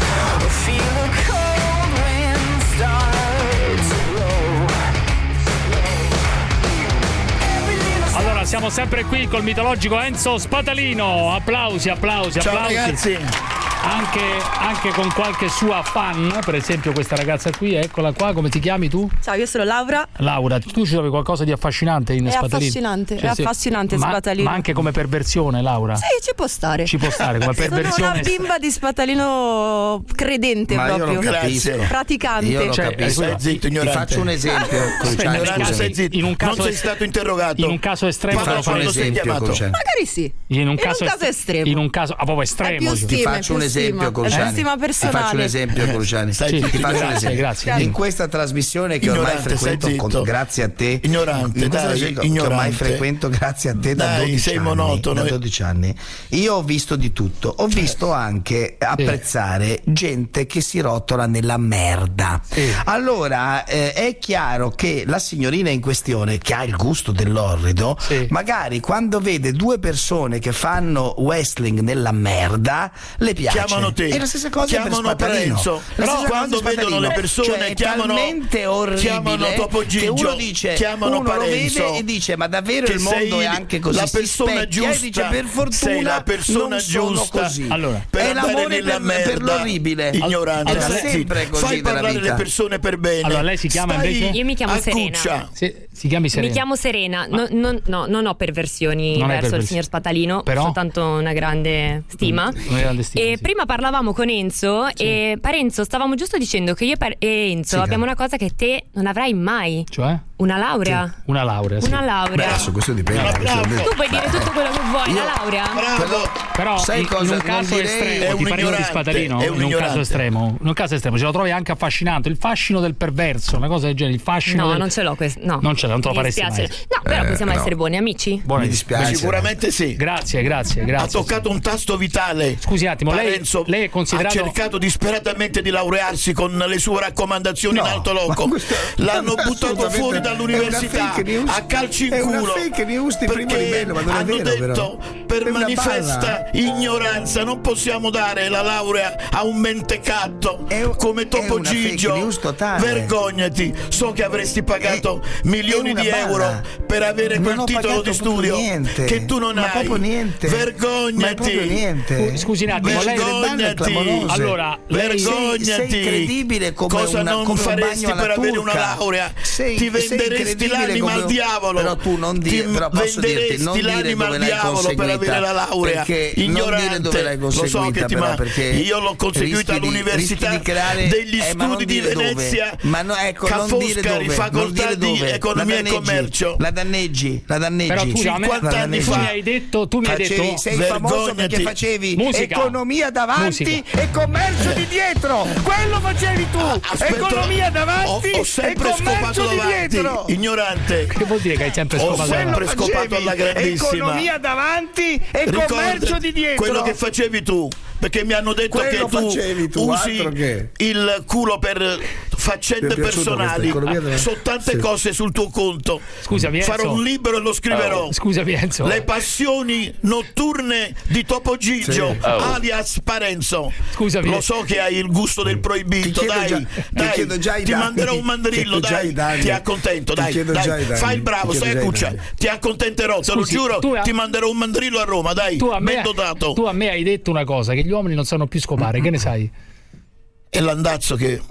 Allora, siamo sempre qui col mitologico Enzo Spatalino. Applausi, applausi, Ciao applausi. Ragazzi. Anche, anche con qualche sua fan, per esempio questa ragazza qui, eccola qua, come ti chiami tu? Ciao, io sono Laura. Laura, tu ci trovi qualcosa di affascinante in è Spatalino? Affascinante, cioè, è sì. affascinante ma, Spatalino. Ma anche come perversione, Laura? Sì, ci può stare. Ci può stare come perversione. Sono una bimba di Spatalino credente ma proprio. Io lo capisco. Praticante. Io lo cioè, capisco. Stai zitto, ignorante. Ti faccio un esempio. Ignorante, stai zitto. In un caso non sei stato interrogato. In un caso estremo ti faccio un esempio. Magari sì. In un, in caso, un caso estremo. In un caso ah, proprio estremo. Stima, ti faccio un esempio, Cruciani. Stima personale. Ti faccio un esempio, Cruciani. Sì, ti faccio grazie, un esempio. Grazie. In questa trasmissione che ormai ignorante, frequento con, grazie a te. Ignorante, dai, che ignorante. ormai frequento grazie a te da dai, dodici sei anni. monotono. Da dodici anni. Io ho visto di tutto. Ho visto anche apprezzare gente che si rotola nella merda. Sì. Allora, eh, è chiaro che la signorina in questione, che ha il gusto dell'orrido, sì. magari quando vede due persone che fanno wrestling nella merda, le piace. Chiamano te. È la stessa cosa chiamano per Parenzo. Però quando vedono le persone cioè, chiamano, chiamano Topo Gigio, che uno dice, chiamano uno Parenzo, lo vede e dice ma davvero il mondo è anche così, la si persona giusta, e dice per fortuna sei la persona non giusta sono così. Allora, per è l'amore nella per, merda, per l'orribile, ignorante. allora, Allora, sempre così fai parlare vita. le persone per bene. Allora lei si chiama Stai invece? Io mi chiamo Serena. Si, si chiami Serena. Mi chiamo Serena. No, non, no, non ho perversioni non verso perversi. il signor Spatalino, però? soltanto una grande stima. Una grande stima e sì. prima parlavamo con Enzo sì. e Parenzo stavamo giusto dicendo che io e Enzo sì, abbiamo una cosa che te non avrai mai. Cioè? Una laurea. Sì. Una laurea, sì. Una laurea. Beh, adesso questo dipende. Tu puoi dire tutto quello che vuoi, io, la laurea. Però, però sai in, cosa? in un caso direi, estremo, ti parli di Spatalino, in un caso estremo, in un caso estremo ce lo trovi anche affascinante, il fascino del perverso, una cosa del genere, il fascino No, del... non ce l'ho questo. No. Non ce l'ho, non te lo faresti mai. No, però eh, possiamo no. essere buoni amici. Buoni. Mi dispiace. Sicuramente sì. Grazie, grazie, grazie. Ha toccato sì. un tasto vitale. Scusi un attimo, lei, Parenzo lei è considerato ha cercato disperatamente di laurearsi con le sue raccomandazioni no, in alto loco. Questo, l'hanno buttato fuori dall'università a calci in è culo. Una fake news di primo perché livello, ma non è hanno vero, detto però. per È una manifesta balla. ignoranza non possiamo dare la laurea a un mentecatto è, come Topo Gigio. Vergognati, so che avresti pagato è, milioni è di balla. euro per avere quel titolo di studio niente. che tu non ma hai. Proprio niente. Vergognati. Niente. Scusi un attimo, vergognati. Allora, vergognati. Sei, sei credibile come cosa una, non come faresti un per avere turca. una laurea? Sei, ti venderesti l'anima al diavolo. Però tu non dire, ti però posso dirti, non dire l'anima dove al l'hai diavolo per avere la laurea. Ignorante. Non dire dove l'hai conseguita, lo so che ti però, ma perché io l'ho conseguita all'università di creare, degli eh, studi di Venezia. Ma no, ecco, Ca' non dire Foscari, dove, facoltà non dire di dove. economia e commercio. La danneggi, la danneggi. Però tu, cinquanta anni fa tu mi hai detto, tu mi hai facevi, detto sei famoso perché facevi musica. Economia davanti musica. e commercio di dietro. Quello facevi tu. Aspetta, economia davanti ho, ho sempre e commercio scopato di davanti. dietro. Ignorante. Che vuol dire che hai sempre scopato Ho sempre davanti? scopato alla grandissima. Economia davanti e Ricordati commercio di dietro. Quello che facevi tu, perché mi hanno detto quello che tu, tu usi che? il culo per faccende personali. Sono tante sì. cose sul tuo conto. Scusami, Enzo. Farò un libro e lo scriverò. Oh, scusami, Enzo. Le passioni notturne di Topo Gigio, sì. oh. alias Parenzo. Scusami. Lo so che hai il gusto del proibito. Ti dai, già, dai, ti, ti manderò un mandrillo. Dai, ti accontento. Dai, dai. Fai il bravo, stai a cuccia. Ti accontenterò, te lo giuro. A... Ti manderò un mandrillo a Roma. Dai, tu a me, ben dotato. Tu a me hai detto una cosa: che gli uomini non sanno più scopare. Che ne sai? È l'andazzo che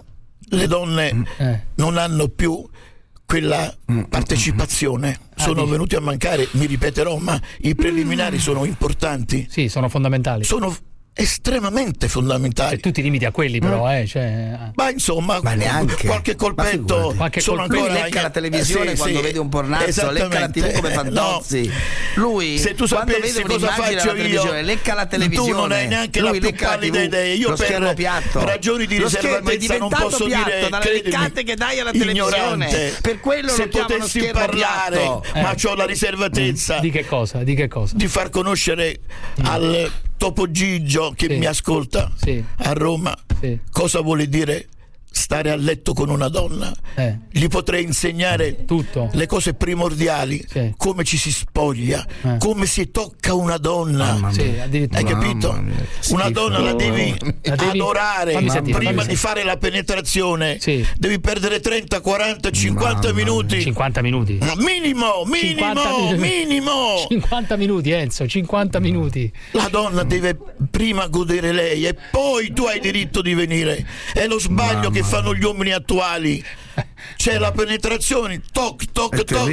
le donne eh. non hanno più quella partecipazione, sono ah, venuti a mancare, mi ripeterò, ma i preliminari sono importanti. Sì, sono fondamentali. Sono estremamente fondamentali. Cioè, tu ti limiti a quelli, però, eh, cioè... Ma insomma, ma neanche. qualche colpetto. Qualche sono colpetto. ancora lecca la televisione eh, sì, quando sì, vede un pornazzo, lecca la tivù come Fantozzi. No. Lui, se tu quando sapessi vede cosa un'immagine faccio alla televisione, io, lecca la televisione. tu non hai neanche lui la più pallida idea. Io lo per piatto. ragioni di lo riservatezza non posso piatto, dire dalle leccate che dai alla televisione. Ignorante. Per quello se lo chiamano potessi schermo parlare, piatto. ma Eh. c'ho la riservatezza. Di che cosa? Di che cosa? Di far conoscere mm. al Topo Gigio che sì. mi ascolta sì. a Roma sì. cosa vuole dire stare a letto con una donna. Eh. Gli potrei insegnare tutto, le cose primordiali, sì. come ci si spoglia, eh. come si tocca una donna. Sì, hai capito? Una donna la devi, la devi adorare sentire, prima di sentire. fare la penetrazione. Sì. Devi perdere trenta, quaranta, cinquanta Mamma minuti. cinquanta minuti. No, minimo, minimo, minimo. cinquanta minuti, Enzo, cinquanta minuti. La donna deve prima godere lei e poi tu hai diritto di venire. È lo sbaglio Mamma. che fanno gli uomini attuali. C'è la penetrazione, toc toc toc,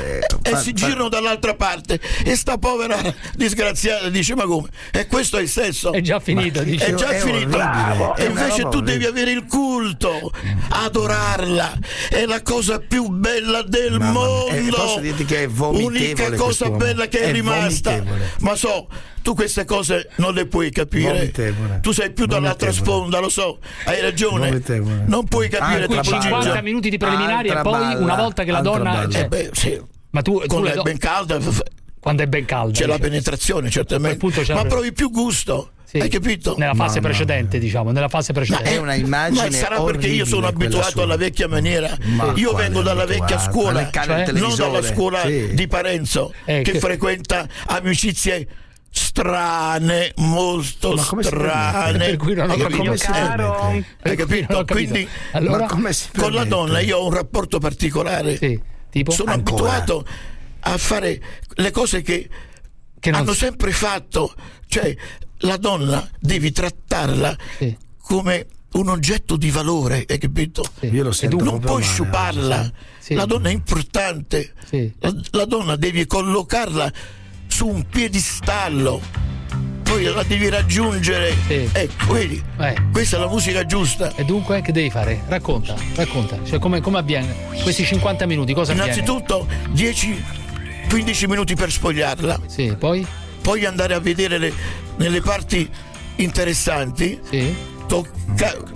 e si girano dall'altra parte e sta povera disgraziata dice: ma come? E questo è il sesso? È già finito, dice. È già è finito. orribile. E invece tu devi avere il culto, adorarla, è la cosa più bella del Mamma mondo. Eh, posso dirti che è vomitevole. Unica cosa bella che è, è rimasta. Vomitevole. Ma so, tu queste cose non le puoi capire. Vomitevole. Tu sei più dall'altra sponda, lo so, hai ragione. Vomitevole. Non puoi capire. Ah, cinquanta minuti di preliminari e poi balla, una volta che la donna cioè, eh beh, sì. ma tu quando tu è ben calda, quando è ben calda c'è la penetrazione certamente, ma provi più gusto. Sì. Hai capito? Nella fase no, precedente, no. diciamo, nella fase precedente. Ma è una immagine. Ma sarà perché io sono abituato alla vecchia maniera. Ma io vengo dalla vecchia scuola, cioè? non dalla scuola sì. di Parenzo, eh, che, che frequenta amicizie strane, molto strane. Per cui non ho capito. Eh, hai capito? Quindi allora, con la donna io ho un rapporto particolare. Sì, tipo? Sono Ancora. abituato a fare le cose che, che hanno si... sempre fatto, cioè la donna devi trattarla sì. come un oggetto di valore, hai capito? Sì. Io lo sento non puoi male, sciuparla. Sì. La donna è importante. Sì. La, la donna devi collocarla su un piedistallo, poi la devi raggiungere. Sì. Ecco, vedi? Eh. Questa è la musica giusta. E dunque che devi fare? Racconta, racconta. Cioè, come, come avviene? Questi cinquanta minuti, cosa avviene? Innanzitutto dieci quindici minuti per spogliarla. Sì, poi? Poi andare a vedere le, nelle parti interessanti. Sì. Tocca.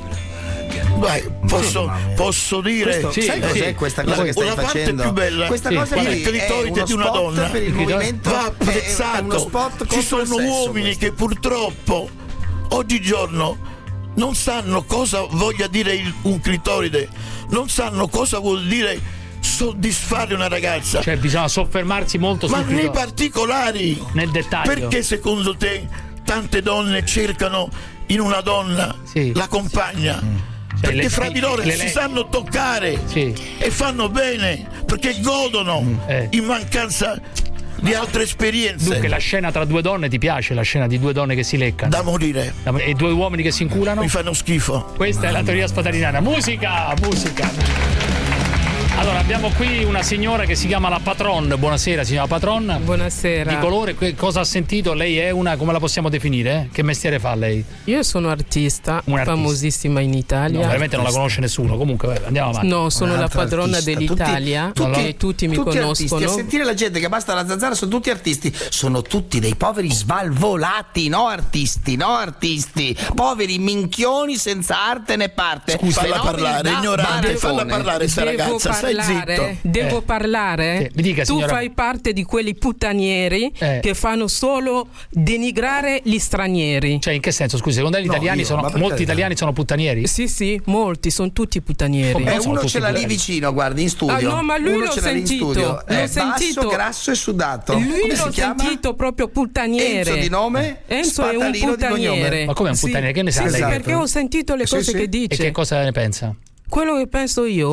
Vai, posso, posso dire questo, sì, sai cos'è sì. questa cosa la, che stai la facendo? parte più bella questa sì. cosa il clitoride di una donna per il movimento va apprezzato. Ci sono uomini che purtroppo oggigiorno non sanno cosa voglia dire il, un clitoride, non sanno cosa vuol dire soddisfare una ragazza. Cioè bisogna soffermarsi molto ma sul nei clitoride. particolari, nel dettaglio. Perché secondo te tante donne cercano in una donna sì. la compagna? Mm. Perché le, fra di loro le, si le... sanno toccare sì. e fanno bene, perché godono mm. eh. in mancanza di altre esperienze. Dunque la scena tra due donne ti piace? La scena di due donne che si leccano? Da morire. E due uomini che si inculano? Mi fanno schifo. Questa è la teoria spatalinana. Musica, musica. Allora abbiamo qui una signora che si chiama la Patron. Buonasera signora Patron. Buonasera. Di colore, cosa ha sentito? Lei è una, come la possiamo definire? Che mestiere fa lei? Io sono artista, un artista. famosissima in Italia. No, veramente non la conosce nessuno. Comunque vabbè, andiamo avanti. No, sono la padrona artista. dell'Italia. Tutti, tutti, tutti mi tutti conoscono. Artisti. A sentire la gente che basta la zanzara sono tutti artisti. Sono tutti dei poveri svalvolati, no artisti, no artisti. Poveri minchioni senza arte né parte. Scusa, falla parlare, ignorante, falla parlare sta ragazza. Stai zitto. Devo eh. parlare? Sì, mi dica, tu signora... fai parte di quelli puttanieri eh. che fanno solo denigrare gli stranieri. Cioè, in che senso? Scusi, secondo lei gli no, italiani io, sono molti italiani sono puttanieri? Sì, sì, molti, sono tutti puttanieri. E eh, uno ce l'ha lì vicino, guardi, in studio. Ah, no, ma lui uno l'ho sentito. L'ho è sentito. Basso, grasso e sudato. Lui come l'ho sentito proprio puttaniere. Enzo di nome? Enzo è un puttaniere. Ma come è un puttaniere? Sì, che ne sa sì, lei? Sì, perché ho sentito le cose sì, che sì. dice. E che cosa ne pensa? Quello che penso io sì.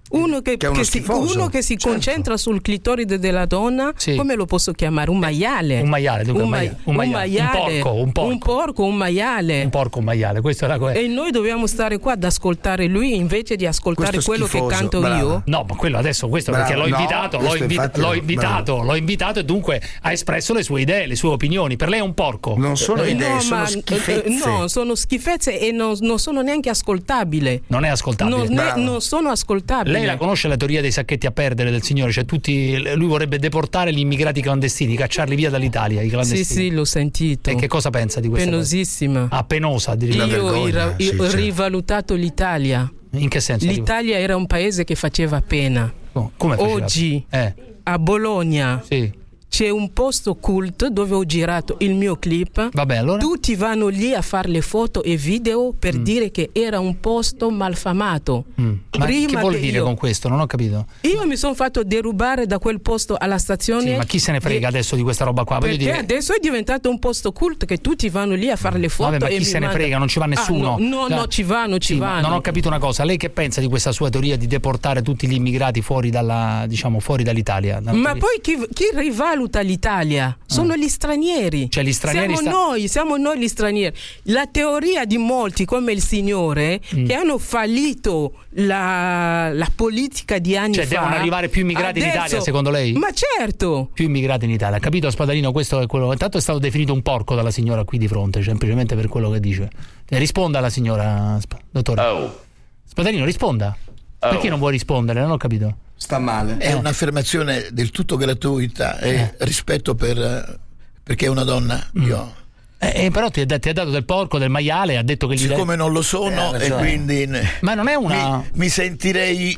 Uno che, che, è uno che si, uno che si certo. concentra sul clitoride della donna, sì. come lo posso chiamare? Un maiale. Un maiale, dunque, un, ma- mai- un, maiale. un maiale. Un porco, un porco. Un porco, un maiale. Un porco, un maiale, questo è la cosa. E noi dobbiamo stare qua ad ascoltare lui invece di ascoltare quello che canto brava. io. No, ma quello adesso, questo brava. perché l'ho no, invitato, l'ho, invi- infatti, l'ho invitato, brava. l'ho invitato e dunque ha espresso le sue idee, le sue opinioni. Per lei è un porco. Non sono Eh, idee, no, sono ma, schifezze. eh, no, sono schifezze e non, non sono neanche ascoltabile. Non è ascoltabile. Non, ne, non sono ascoltabili. Lei la conosce la teoria dei sacchetti a perdere del signore? Cioè tutti, lui vorrebbe deportare gli immigrati clandestini, cacciarli via dall'Italia, i clandestini. Sì, sì, l'ho sentito. E che cosa pensa di questa Penosissima. cosa? Ah, penosa. Io ho ira- sì, ho certo. rivalutato l'Italia. In che senso? L'Italia era un paese che faceva pena. Oh, come faceva? Oggi eh. a Bologna sì. c'è un posto cult dove ho girato il mio clip. Vabbè, allora? Tutti vanno lì a fare le foto e video per mm. dire che era un posto malfamato. Mm. Ma Prima che vuole che dire io, con questo? Non ho capito. Io mi sono fatto derubare da quel posto alla stazione. Sì, ma chi se ne frega e... adesso di questa roba qua? Voglio Perché dire... adesso è diventato un posto cult che tutti vanno lì a fare le foto. Vabbè, ma e chi mi se ne manda... frega? Non ci va nessuno. Ah, no, no, cioè, no, ci vanno, ci sì, vanno. Non ho capito una cosa. Lei che pensa di questa sua teoria di deportare tutti gli immigrati fuori dalla, diciamo, fuori dall'Italia? Ma poi chi, chi rivaluta l'Italia? Sono gli stranieri. Cioè gli stranieri siamo sta... noi, siamo noi gli stranieri. La teoria di molti come il signore mm. che hanno fallito la, la politica di anni cioè, fa. Cioè devono arrivare più immigrati adesso... in Italia secondo lei? Ma certo. Più immigrati in Italia. Ha capito Spadalino? Questo è quello. Intanto è stato definito un porco dalla signora qui di fronte, semplicemente per quello che dice. Risponda alla signora, dottore. Oh. Spadalino, risponda. Oh. Perché non vuoi rispondere? Non ho capito. Sta male. È eh. un'affermazione del tutto gratuita e eh. rispetto per perché è una donna. Mm. Io eh, eh, però ti ha, ti ha dato del porco, del maiale, ha detto che gli siccome non lo sono eh, e quindi ma non è una mi, mi sentirei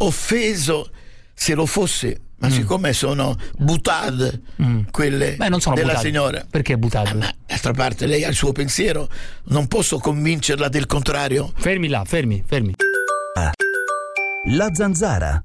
offeso se lo fosse. Ma mm. siccome sono butad mm. quelle Beh, non sono della butad. signora. Perché butad? Ma d'altra parte lei ha il suo pensiero, non posso convincerla del contrario. Fermi là, fermi, fermi. La Zanzara.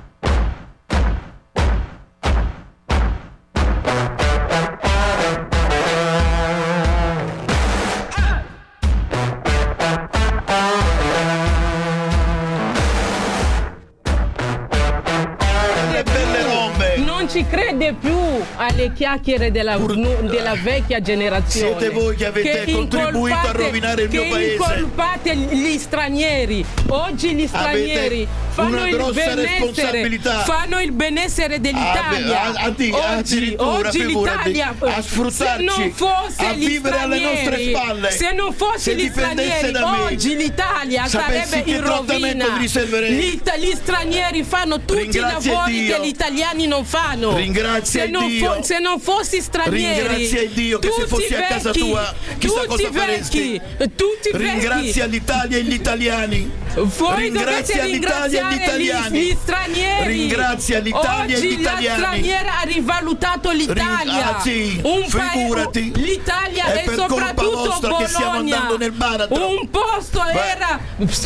Non ci crede più alle chiacchiere della, Pur... della vecchia generazione. Siete voi che avete che contribuito a rovinare il mio paese. Che incolpate gli stranieri. Oggi gli stranieri fanno il benessere, fanno il benessere dell'Italia. A, a, a, oggi oggi l'Italia a sfruttarci, se non fosse a vivere alle nostre spalle. Se non fosse gli stranieri, oggi l'Italia sarebbe in rovina. Gli, gli stranieri fanno tutti i lavori Dio. che gli italiani non fanno. Ringrazia se non Dio. Fo- se non fossi stranieri, ringrazia Dio che se fossi vecchi, a casa tua chissà cosa faresti. Tutti ringrazia vecchi. l'Italia e gli italiani. Voi ringrazia l'Italia e gli italiani. Gli, gli stranieri. Ringrazia l'Italia Oggi e gli italiani. La straniera ha rivalutato l'Italia. Ring- ah, sì, un figurati. Pa- L'Italia è e per soprattutto colpa vostra Bologna. Che stiamo andando nel baratro. Un posto Beh, era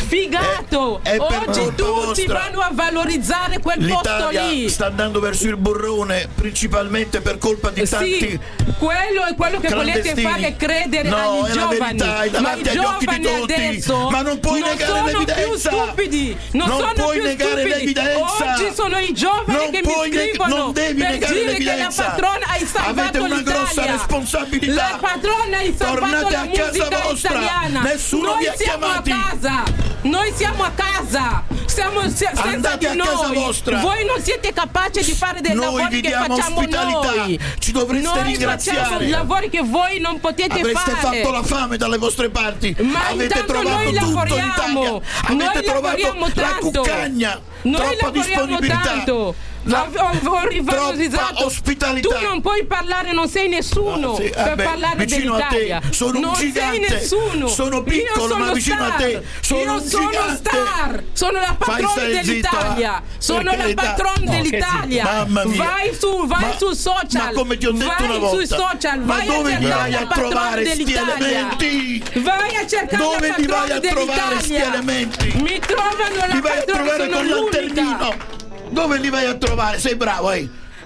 sfigato. È, è Oggi tutti vostra. vanno a valorizzare quel L'Italia posto lì. sta andando verso il burrone principalmente per colpa di tanti. Sì, quello è quello che volete fare credere no, agli giovani. Verità, ma i giovani adesso ma non puoi non negare sono l'evidenza. più stupidi. Non, non sono puoi più negare stupidi. l'evidenza. Oggi sono i giovani non che mi scrivono non devi per negare dire l'evidenza. che la patrona hai salvato Avete una l'Italia. grossa responsabilità. La patrona hai salvato Tornate la a casa musica vostra. italiana. Nessuno Noi vi ha siamo chiamati. a casa. Noi siamo a casa. Siamo se- senza Andate di a casa noi. vostra. Voi non siete capaci di fare dei noi lavori che facciamo ospitalità. noi. Ci dovreste noi ringraziare. Facciamo lavori che voi non potete Avreste fare. fatto la fame dalle vostre parti. Ma avete trovato noi tutto lavoriamo. in Italia. Avete noi trovato la tanto. cuccagna. Noi troppa disponibilità. Tanto. La, ho, ho rivalorizzato. Ospitalità. Tu non puoi parlare, non sei nessuno ah, sì. per Vabbè, parlare dell'Italia. A te. Sono non un gigante. sei nessuno. Sono piccolo, sono ma vicino star. a te. Sono Io un sono gigante. star. Sono la patrona dell'Italia. Zitto, sono la patrona no, dell'Italia. Mamma mia. Vai su, vai ma, sul social. Ma come ti ho detto vai una volta. sui social. Ma vai dove a li vai la a trovare sti elementi? Vai a cercare dove la li vai a dell'Italia. trovare sti elementi? Mi trovano la li vai a trovare con l'antennino. Dove li vai a trovare? Sei bravo, eh?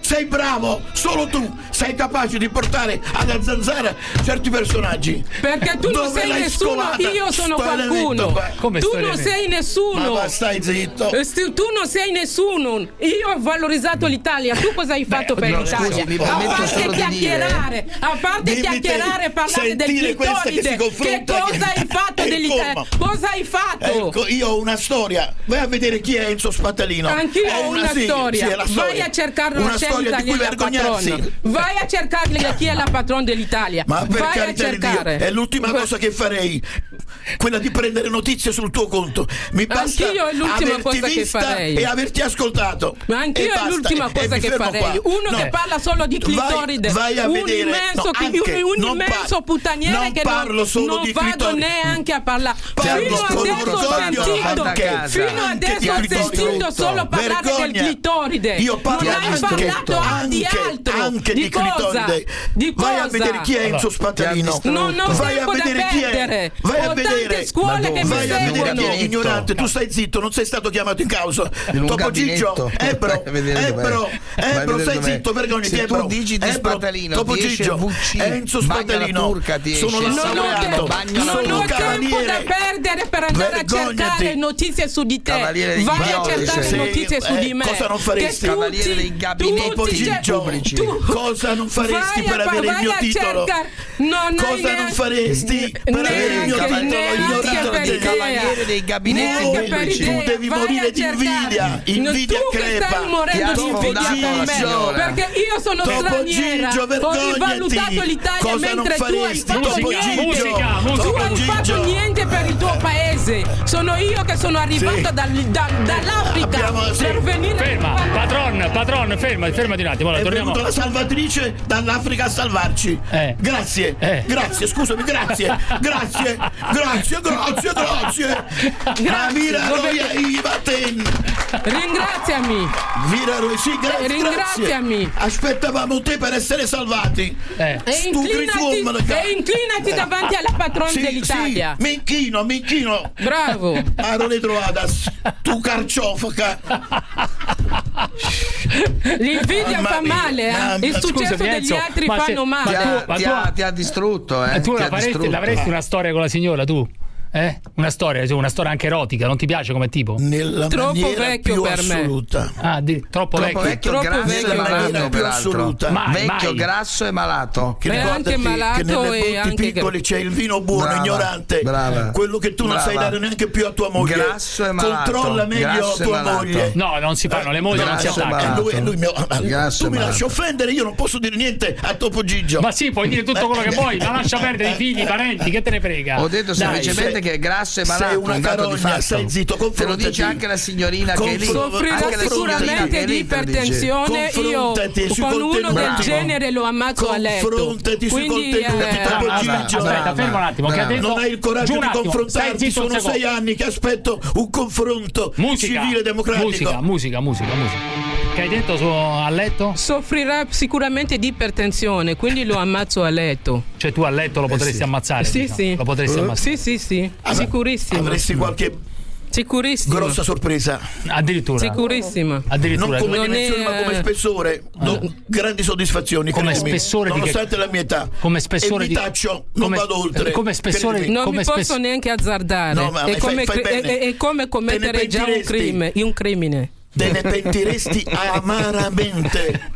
sei bravo, solo tu sei capace di portare alla zanzara certi personaggi. Perché tu non Dove sei l'hai nessuno, scovata? io sono Sto qualcuno. elemento, Come tu sto non elemento? sei nessuno. Ma stai zitto. Eh, st- Tu non sei nessuno. Io ho valorizzato l'Italia. Tu cosa hai fatto per no, l'Italia? scusi, mi a permetto parte solo di chiacchierare, a parte Dimmi chiacchierare te, e parlare del sentire questa che si clitoride. Che confronta cosa che- hai fatto Ecco, dell'Italia? ma- Cosa hai fatto? Ecco, io ho una storia. Vai a vedere chi è Enzo Spattalino. Anch'io È ho una sì, storia. sì, è la Vai storia. a cercare una la storia di cui la vergognarsi. patrona. Vai a cercare chi è la patrona dell'Italia. Ma per Vai a carità di Dio, cercare. è l'ultima Que- cosa che farei, quella di prendere notizie sul tuo conto. Mi basta Anch'io è l'ultima averti cosa che vista farei. e averti ascoltato. Ma anch'io E è basta, l'ultima e- cosa e mi che fermo farei. qua. Uno No. che parla solo di clitoride. Vai, vai a un vedere. immenso, No, chi- anche, un non immenso par- puttaniere non che parlo non, solo non di vado clitoride. neanche a parlare. Parlo Fino con adesso ho orgoglio sentito, anche- fino anche adesso di ho clitoride. sentito solo parlare Vergogna. del clitoride. Io parlo non hai anche- parlato anche- di altro. anche di cosa? clitoride. Di Vai a cosa? vedere chi è Enzo Spattalino. Non ho Vai a tempo da vedere chi è. perdere. Vai a Ho vedere. tante scuole che mi Vai a vedere seguono. chi è, ignorante. Tu stai zitto, non sei stato chiamato in causa. In un Topo Gigio, gabinetto. Ebro, Vai a vedere dov'è. Ebro, Vai a Ebro, vedere stai dov'è. zitto, vergognati. Se tu Ebro, dici di Ebro, Spattalino, Topo ti esce Gigio, V C, Enzo bagna la Spattalino. turca, ti Sono esce. la Non ho, laureato, bagno la non sono ho un tempo da cavaliere. perdere per andare Vergognati. a cercare notizie su di te. Cavaliere dei Vai a Ghioli, cercare sì. notizie su Eh, di me. cosa non faresti? Che Cavaliere tutti- dei gabinetti Topo tutti- Gigio, pubblici. tu- cosa non faresti vai per a- avere il vai mio a titolo? cercare- non hai Cosa non neanche- faresti per avere il mio neanche- titolo? neanche Ignorante. per idea. Cavaliere dei gabinetti Neanche per pubblici. idea. Tu devi Vai morire a di cercare. invidia, invidia tu che crepa. stai morendo Ti di ha invidia sfondato con la me, signora. perché io sono Topo straniera. Gigio, Ho vergognati. rivalutato l'Italia Cosa non mentre tu hai faresti? fatto Topo niente. Gigio. Musica, Tu musica. hai fatto Gigio. niente per il tuo paese. Sono io che sono arrivata Sì. dal- da- dall'Africa Abbiamo- sì. per venire. Ferma, patron, patron, ferma, fermati un attimo. Allora, È torniamo. venuta la salvatrice dall'Africa a salvarci. Eh. Grazie, Eh. grazie, scusami, grazie, grazie, grazie, grazie, grazie. Ah, mira, Dove- noi ai Vaten. Ringraziami. Mira, noi, sì, gra- Ringraziami. grazie. Aspettavamo te per essere salvati. Eh. E Stu inclinati, grifum, e inclinati davanti alla patrona Sì, dell'Italia. sì, mi inchino, mi inchino. Bravo. Arone trovadas, tu carciofaca. L'invidia Mamma fa mia, male, mamma eh? mia. Il successo Scusami, degli Enzo, altri ma se- fanno ma Ti male. tu- ha, ma ti tu- ha- ti ha distrutto, eh? E tu Ti la ha faresti, distrutto. l'avresti una storia con la signora, tu? Eh? Una storia, cioè una storia anche erotica, non ti piace come tipo? Nella Troppo maniera vecchio più per me. assoluta. Ah, di- troppo, Troppo vecchio. vecchio, Troppo grasso vecchio, e malato, più peraltro. assoluta. Mai, Vecchio, mai. grasso e malato. Che È ricordati anche malato che nelle e botti anche piccoli c'è il vino buono, Brava, ignorante, brava, quello che tu non brava. sai dare neanche più a tua moglie. Grasso e malato, Controlla meglio grasso e tua malato. moglie. No, non si fanno, le mogli non si Grasso e attaccano. malato. Eh, lui, lui mi- Grasso tu e mi malato. lasci offendere, io non posso dire niente a Topo Gigio. Ma sì, puoi dire tutto quello che vuoi, ma lascia perdere i figli, i parenti, che te ne frega? Ho detto Dai, semplicemente sei- che è grasso e malato. sei una un dato di carogna, fatto. stai zitto, Te lo confrontati. dice anche la signorina che è lì. Confro- Soffrirà Anche la signorina sicuramente che è di lì te lo dice. ipertensione. Io Confrontati sui con uno del contenuti. genere lo ammazzo a letto. Confrontati sui Quindi, contenuti, eh, Topo Brava, Gigio. aspetta, ferma un attimo, che ha detto- Non hai il coraggio Giù un di attimo, stai confrontarti, zitto un sono secondo. sei anni che aspetto un confronto Musica, civile democratico. musica, musica, musica, musica. Che hai detto su, a letto? soffrirà sicuramente di ipertensione, quindi lo ammazzo a letto. Cioè tu a letto lo potresti sì. ammazzare? Sì, diciamo. sì. Lo potresti Eh? ammazzare? Sì, sì, sì. Ah, ma Sicurissimo. Avresti qualche Sicurissimo. grossa sorpresa. Addirittura. Sicurissima. Addirittura. Non come Non dimensioni, è- ma come spessore. Do grandi soddisfazioni. Come credimi. spessore di che- Nonostante la mia età. Come spessore e di- mi taccio, non come- vado oltre. come spessore Credimi. Non come mi spes- posso neanche azzardare. No, ma è, fai- come, fai cre- bene. è- è come commettere già un pentiresti. crimine, un crimine. Te ne pentiresti amaramente.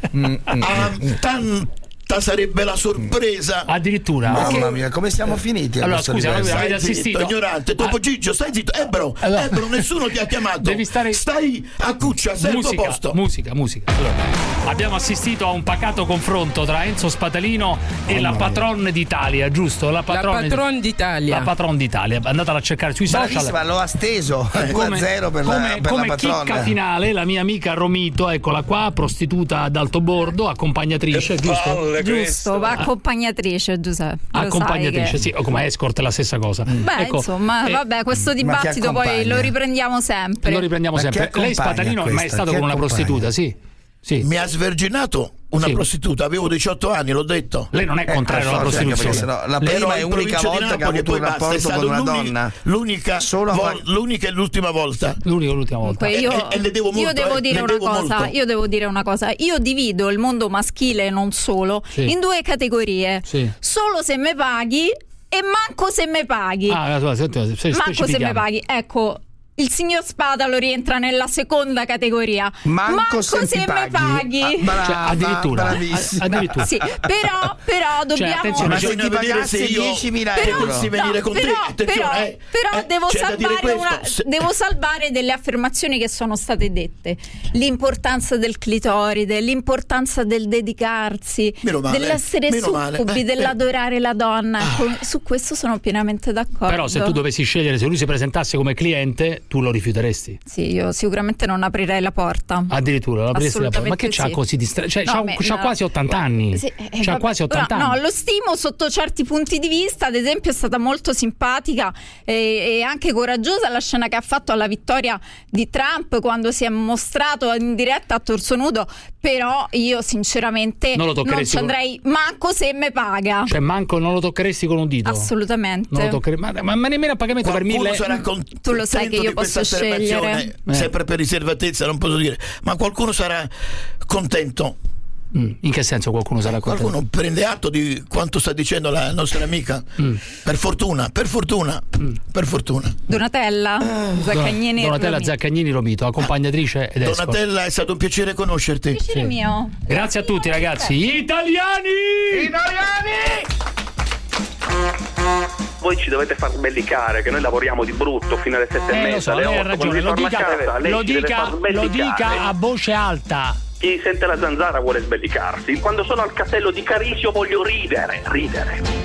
Ah, tanta sarebbe la sorpresa. Addirittura. Mamma mia, come siamo finiti? a Allora, questo scusa, livello? voi avete Stai assistito? zitto, ignorante. Topo Gigio, stai zitto. Ebbero, Allora- Ebbero, nessuno ti ha chiamato. Devi stare- Stai a cuccia, sei al tuo Musica, posto. musica, musica. Allora, abbiamo assistito a un pacato confronto tra Enzo Spattalino e la patron d'Italia, giusto? La patron, La patron d'Italia. La patron d'Italia. Andatela a cercare sui social. Bravissima, l'ho asteso due a zero per come, la, per come la chicca patrona. finale, la mia amica Romito, eccola qua, prostituta ad alto bordo, accompagnatrice, giusto? Giusto, va accompagnatrice, Giuseppe. lo Accompagnatrice, sai che- sì, o come escort è la stessa cosa. Beh, Ecco, insomma, eh, vabbè, questo ma chi dibattito poi accompagna? lo riprendiamo sempre. lo riprendiamo Ma chi sempre. Lei accompagna Spattalino è mai questa? stato Chi con una accompagna? prostituta, sì. Sì. Mi ha sverginato una sì. prostituta, avevo diciotto anni, l'ho detto. Lei non è contrario eh, alla prostituzione. Se no, la prima e unica volta che ha avuto un rapporto con una donna. L'unica, Solo vol- l'unica e l'ultima volta. L'unica e l'ultima volta. Comunque io, e, e le devo molto, io devo eh, dire una devo cosa, molto. io devo dire una cosa. Io divido il mondo maschile e non solo sì. in due categorie. Sì. Solo se me paghi e manco se me paghi. Ah, senti, se manco se me paghi. Ecco, il signor Spadalo rientra nella seconda categoria. Manco, manco se, se me paghi. Ah, brava, cioè, addirittura, addirittura. Sì, però, però dobbiamo. Cioè, ma se ti pagassi diecimila euro, potessi venire con però, te, però, eh, però eh, devo, salvare una, se... devo salvare delle affermazioni che sono state dette. L'importanza del clitoride, l'importanza del dedicarsi, male, dell'essere succubi, eh, dell'adorare eh. la donna. Ah. Su questo sono pienamente d'accordo. Però se tu dovessi scegliere, se lui si presentasse come cliente, tu lo rifiuteresti? Sì, io sicuramente non aprirei la porta. Addirittura lo apriresti la porta. Ma che c'ha sì. così distra- cioè, no, c'ha, me, c'ha no. quasi ottanta anni. Sì, eh, c'ha vabbè, quasi ottanta però, anni. No, lo stimo sotto certi punti di vista. Ad esempio, è stata molto simpatica e, e anche coraggiosa la scena che ha fatto alla vittoria di Trump quando si è mostrato in diretta a torso nudo. Però io sinceramente non, lo non ci andrei con... manco se me paga. Cioè manco non lo toccheresti con un dito. Assolutamente. Non lo tocchere... ma, ma, ma nemmeno a pagamento per mille. Sarà tu lo sai che io posso scegliere. Eh. Sempre per riservatezza non posso dire, ma qualcuno sarà contento. Mm. In che senso qualcuno sarà contento? Qualcuno prende atto di quanto sta dicendo la nostra amica. Mm. Per fortuna, per fortuna, mm. per fortuna. Donatella uh, Zaccagnini Donatella Romito. Zaccagnini Romito, accompagnatrice ed escort. Donatella, è stato un piacere conoscerti. Piacere sì. mio. Grazie a tutti ragazzi. Italiani! Italiani! Voi ci dovete far sbellicare che noi lavoriamo di brutto fino alle sette eh, e mezza, lo so, alle lei ha otto. ragione, lo dica, casa, lo, dica, lo dica a voce alta. Chi sente la zanzara vuole sbellicarsi. Quando sono al castello di Carisio voglio ridere, ridere.